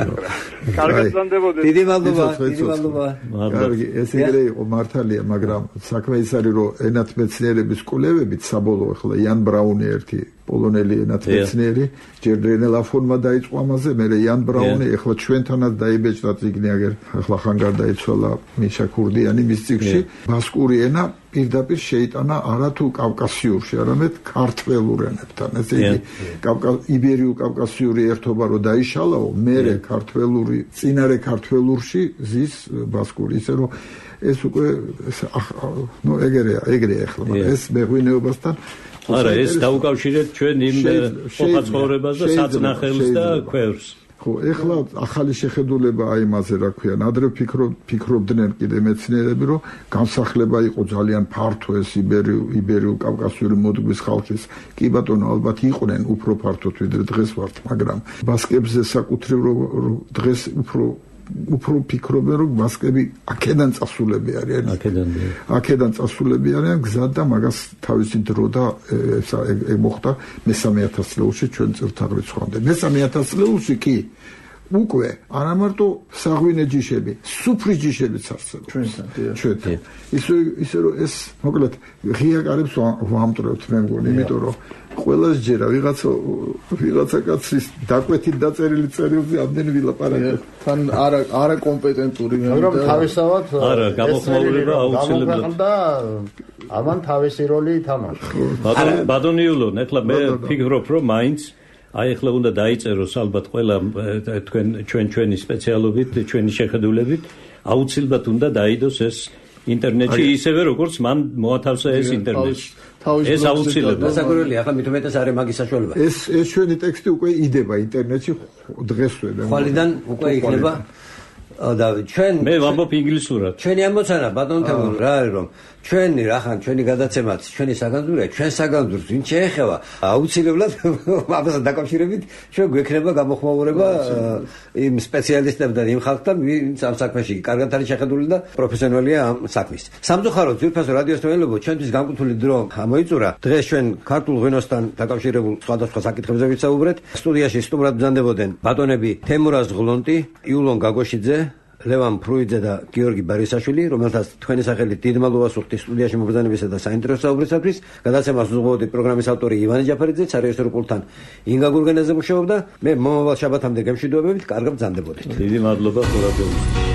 კარგად განდებოდეს. დიდი მადლობა, დიდი მადლობა. კარგი, ეს ეგრე იყო მართალია, მაგრამ საქმე ის არის რომ ენათმეცნიერების კვლევებით საბოლოო ახლა იან ბრაუნი ერთი პოლონელი ენათ მეცნიერი, ჯერ რენე ლაფონმა დაიწყო ამაზე, მერე იან ბრაუნი, ეხლა ჩვენთანაც დაიბეჭდა წიგნი, აგერ ახლა ხან გარდაიცვალა მიშა ქურდიანი მის წიგნში. ბასკური ენა პირდაპირ შეიტანა არა თუ კავკასიურში, არამედ ქართველურ ენებთან. ესე იგი, იბერიულ-კავკასიური ერთობა რო დაიშალაო, მერე ქართველური, წინარე ქართველურში ზის ბასკური, ისე რომ ეს უკვე ნუ ეგრეა, ეგრეა ახლა, ეს მეღვინეობასთან არა, ეს დაუკავშირეთ ჩვენ იმ ხალხცხოვრებას და საწნახელს და ქვევრს. ხო, ეხლა ახალი შეხედულება აი მასე რა ქვია, ადრე ფიქრობდნენ კიდე მეცნიერები, რომ განსახლება იყო ძალიან ფართო ეს იბერიულ-კავკასიური მოდგვის ხალხის. კი ბატონო, ალბათ იყვნენ უფრო ფართოდ ვიდრე დღეს ვართ, მაგრამ ბასკებზე საკუთრივ დღეს უფრო უფრო ფიქრობენ, რომ ბასკები აქედან წასულები არიან. აქედან. აქედან წასულები არიან, გზად და მაგას თავისი დრო და ეგ მოხდა მესამე ათასწლეულში ჩვენ წელთაღრიცხვამდე. მესამე ათასწლეულში კი უკვე არა მარტო საღვინე ჯიშები, სუფრის ჯიშებიც არსებობს. ჩვენთან, ჩვენთან. ისე ისე რომ ეს მოკლედ ღია კარებს ვამტვრევთ მე მგონი, იმიტომ რომ ყველას ჯერა ვიღაცა ვიღაცა კაცის დაკვეთით დაწერილი წერილზე ამდენი ვილაპარაკეთ. თან არა არა კომპეტენტური მაგრამ თავისთავად არა გამოხმაურება აუცილებლად და ამან თავისი როლი ითამაშა. ბატონიულონ, ეხლა მე ფიქრობ რომ მაინც აი ახლა უნდა დაიწეროს ალბათ ყველა თქვენ ჩვენ ჩვენი სპეციალობით, ჩვენი შეხედულებით, აუცილებლად უნდა დაიდოს ეს ინტერნეტში ისევე როგორც მან მოათავსა ეს ინტერნეტში. ეს აუცილებლად. დასაკვირველი, ახლა მით უმეტეს არის მაგის საშუალება. ეს ეს ჩვენი ტექსტი უკვე იდება ინტერნეტში დღესვე. ხვალიდან უკვე იქნება და ჩვენ მე ვამბობ ინგლისურად. ჩვენი ამოცანა ბატონთებო რა არის რომ ჩვენი რახან ჩვენი გადაცემაც ჩვენი საგანძურია ჩვენ საგანძურს ვინ შეეხება აუცილებლად ამასთან დაკავშირებით ჩვენ გვექნება გამოხმაურება იმ სპეციალისტებთან იმ ხალხთან ვინც ამ საქმეში კარგად არის შეხედული და პროფესიონალია ამ საქმის. სამწუხაროდ ძვირფასო რადიოს თემელებო ჩვენთვის განკუთვნილი დრო ამოიწურა. დღეს ჩვენ ქართულ ღვინოსთან დაკავშირებულ სხვადასხვა საკითხებზე ვისაუბრეთ. სტუდიაში სტუმრად ბრძანდებოდნენ ბატონები თემურაზ ღლონტი, იულონ გაგოშიძე, ლევან ფრუიძე და გიორგი ბარისაშვილი, რომელთაც თქვენი სახელით დიდ მადლობას ვუხდით სტუდიაში მობრძანებისა და საინტერესო საუბრისათვის. გადაცემას უზრუნველყოფდი პროგრამის ავტორი ივანე ჯაფარიძე, სარეჟისორო პულტთან ინგა გურგენაძე მუშაობდა. მე მომავალ შაბათამდე გემშვიდობებით, კარგად ბრძანდებოდით. დიდი მადლობა ხურადღებისთვის.